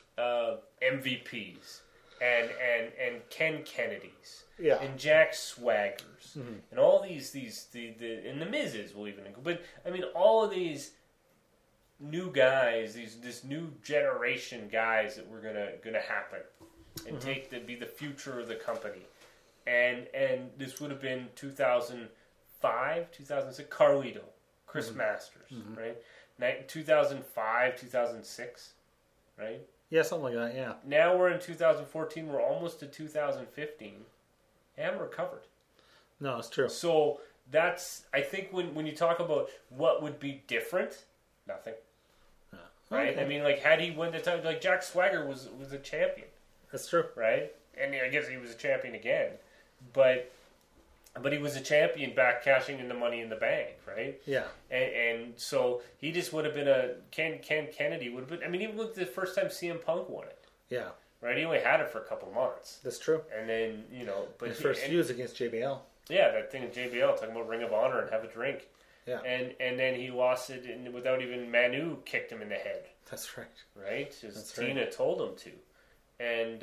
MVPs and Ken Kennedys. Yeah. And Jack Swaggers. And all these and the Miz's will even include. But, I mean, all of these new guys, this new generation guys that were gonna happen and be the future of the company. And this would have been 2005, 2006, Carlito, Chris Masters, right? 2005, 2006, right? Yeah, something like that, yeah. Now we're in 2014, we're almost to 2015. Haven't recovered. No, it's true. So that's, I think when you talk about what would be different, nothing. Right? Okay. I mean, like, had he won the title, like Jack Swagger was a champion. That's true. Right? And I guess he was a champion again. But he was a champion back cashing in the Money in the Bank, right? Yeah. And so he just would have been a Ken Kennedy would have been. I mean, even look the first time CM Punk won it. Yeah. Right? He only had it for a couple months. That's true. And then, but His first feud was against JBL. Yeah, that thing in JBL talking about Ring of Honor and have a drink. Yeah, And then he lost it without even Manu kicked him in the head. that's right. Right? Just That's Tina right. told him to. And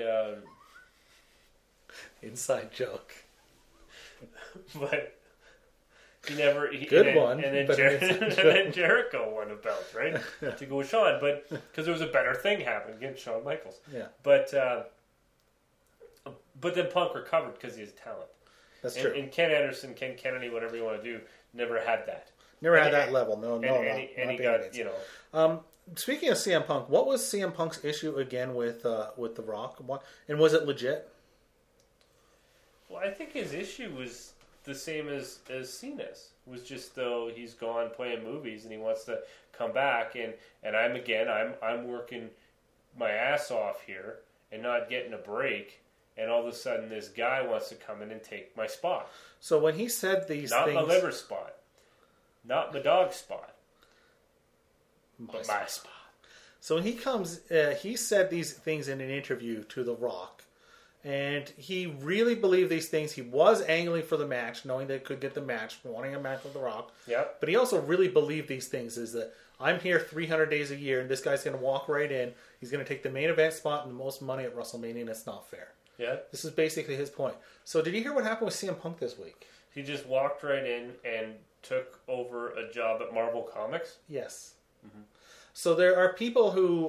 Inside joke. but he never Good one, And then, but it's and then Jericho won a belt, right? To go with Shawn, but because there was a better thing happening against Shawn Michaels. Yeah, But then Punk recovered because he has talent. that's true. And Ken Anderson, Ken Kennedy, whatever you want to do, never had that. Never had and- that level. No, And, no, and, no. and he not got, Band-Aids. you know, Speaking of CM Punk, what was CM Punk's issue again with The Rock? And was it legit? well, I think his issue was the same as Cena's. Was just though he's gone playing movies and he wants to come back and I'm working my ass off here and not getting a break, and all of a sudden this guy wants to come in and take my spot. So when he said these Not things, my liver spot. Not my dog spot. But my spot. So when he comes, he said these things in an interview to The Rock, and he really believed these things. He was angling for the match, knowing they could get the match, wanting a match with The Rock. Yep. But he also really believed these things, is that I'm here 300 days a year, and this guy's going to walk right in. He's going to take the main event spot and the most money at WrestleMania, and it's not fair. Yeah. This is basically his point. So did you hear what happened with CM Punk this week? He just walked right in and took over a job at Marvel Comics. Yes. So there are people who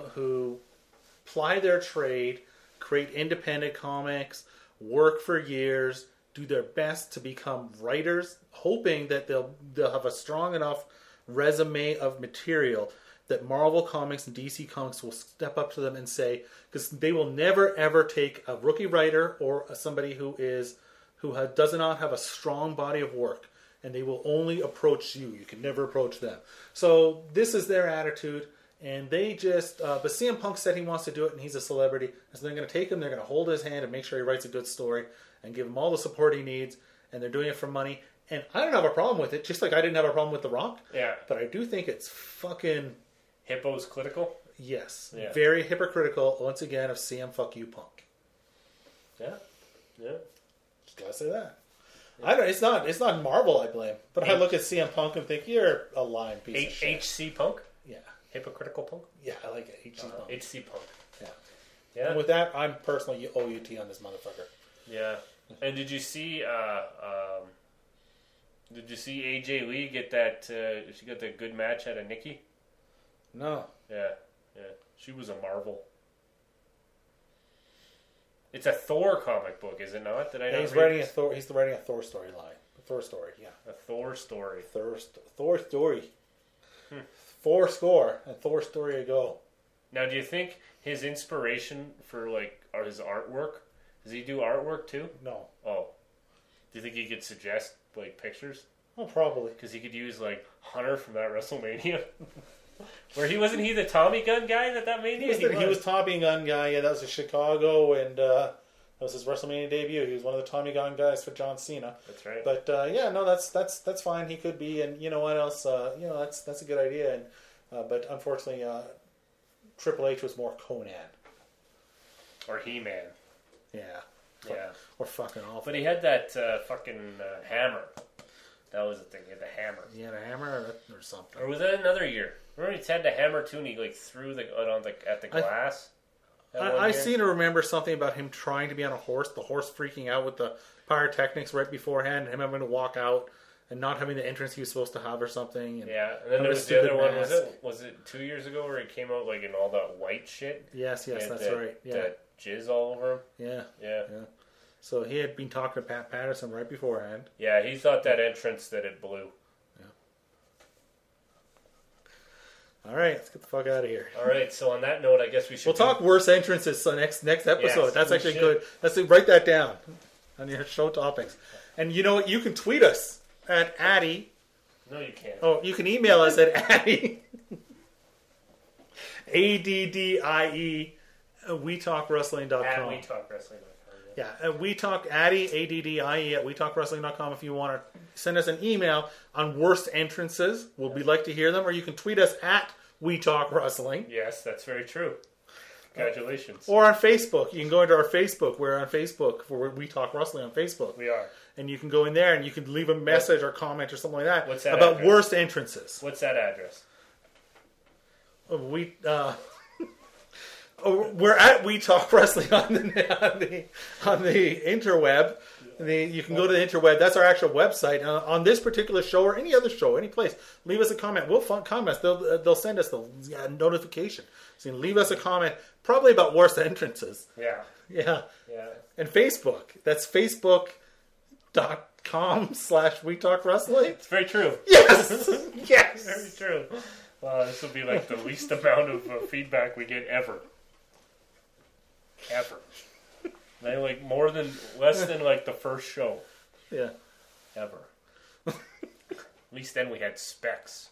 ply their trade, create independent comics, work for years, do their best to become writers, hoping that they'll have a strong enough resume of material that Marvel Comics and DC Comics will step up to them and say, because they will never ever take a rookie writer or somebody who does not have a strong body of work, and they will only approach you. You can never approach them. So this is their attitude, and they just. But CM Punk said he wants to do it, and he's a celebrity, and so they're going to take him. They're going to hold his hand and make sure he writes a good story, and give him all the support he needs. And they're doing it for money. And I don't have a problem with it, just like I didn't have a problem with The Rock. Yeah. But I do think it's fucking Hippo's critical. yes, Yeah. very hypocritical once again of CM fuck you Punk. Yeah. Yeah. Just gotta say that. I don't. It's not Marvel I blame, but I look at CM Punk and think you're a lying piece of shit. HC Punk? Yeah, Hypocritical Punk? yeah, I like it. HC Punk. HC Punk. Yeah. Yeah. And with that, I'm personally OUT on this motherfucker. Yeah. And did you see AJ Lee get that she got that good match out of Nikki? No, Yeah. Yeah. She was a marvel. It's a Thor comic book, is it not? Did I not he's read writing this? He's writing a Thor storyline. A Thor story, yeah. A Thor story. Thor story. 4 score and Thor story ago. Now, do you think his inspiration for or his artwork? Does he do artwork too? No, Oh, do you think he could suggest pictures? well, probably. Because he could use Hunter from that WrestleMania, where wasn't he the Tommy Gun guy that Mania? He was Tommy Gun guy. Yeah, that was in Chicago, and that was his WrestleMania debut. He was one of the Tommy Gun guys for John Cena. That's right. But yeah, no, that's fine. He could be, and you know what else? That's a good idea. And but unfortunately, Triple H was more Conan. Or He-Man. Yeah, Yeah. or fucking awful. But he had that fucking hammer. That was the thing. He had the hammer. He had a hammer or something. Or was that another year? Remember he had the hammer too, and he threw at the glass. I seem to remember something about him trying to be on a horse, the horse freaking out with the pyrotechnics right beforehand, and him having to walk out and not having the entrance he was supposed to have or something. And Yeah, and then there was the other one. Was it 2 years ago where he came out in all that white shit? Yes, that's right. Yeah, That jizz all over him. yeah. Yeah. So he had been talking to Pat Patterson right beforehand. Yeah, he thought that entrance that it blew. All right, let's get the fuck out of here. All right, so on that note, I guess we should... We'll talk worse entrances next episode. Yes, That's we actually should. good. Let's write that down on your show topics. And you know what? You can tweet us at Addy. No, you can't. Oh, you can email us at Addy. ADDIE. WeTalkWrestling.com. At WeTalkWrestling.com. Yeah, We Talk Addy, ADDIE at WeTalkWrestling.com if you want to send us an email on worst entrances. We'd like to hear them. Or you can tweet us at We Talk Wrestling. Yes, that's very true. Congratulations. Or on Facebook. You can go into our Facebook. We're on Facebook for We Talk Wrestling on Facebook. We are. and you can go in there and you can leave a message or comment or something like that, What's that about address? worst entrances. What's that address? We're at We Talk Wrestling on the interweb. You can go to the interweb. That's our actual website. On this particular show or any other show, any place, leave us a comment. We'll find comments. They'll send us the notification. So you can leave us a comment, probably about worst entrances. Yeah. Yeah. Yeah. And Facebook. That's facebook.com/We Talk Wrestling. It's very true. Yes. Yes. Very true. Wow, this will be like the least amount of feedback we get ever. Ever. Like less than like the first show. Yeah. Ever. At least then we had Specs.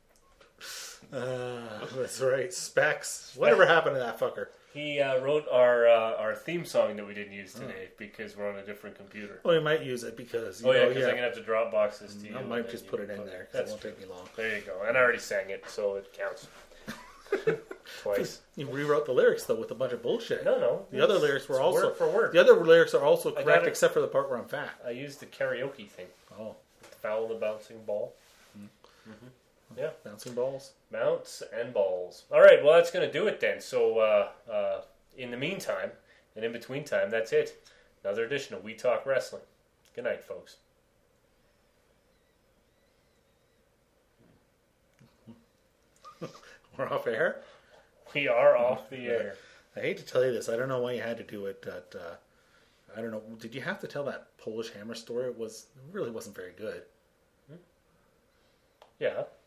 That's right. Specs. Whatever happened to that fucker? He wrote our theme song that we didn't use today because we're on a different computer. Well, you might use it because because I'm going to have to Dropbox this to you. I might just put it in there because it won't take me long. There you go. And I already sang it, so it counts. Twice. You rewrote the lyrics though with a bunch of bullshit. No. The other lyrics were also word for word. The other lyrics are also got correct it. except for the part where I'm fat. I used the karaoke thing. Oh, Foul the bouncing ball. Mm-hmm. Yeah. bouncing balls. Mounts and balls. All right, well, that's going to do it then. So, in the meantime, and in between time, that's it. Another edition of We Talk Wrestling. Good night, folks. We're off air. We are off the air. I hate to tell you this. I don't know why you had to do it. I don't know. Did you have to tell that Polish Hammer story? It really wasn't very good. Yeah.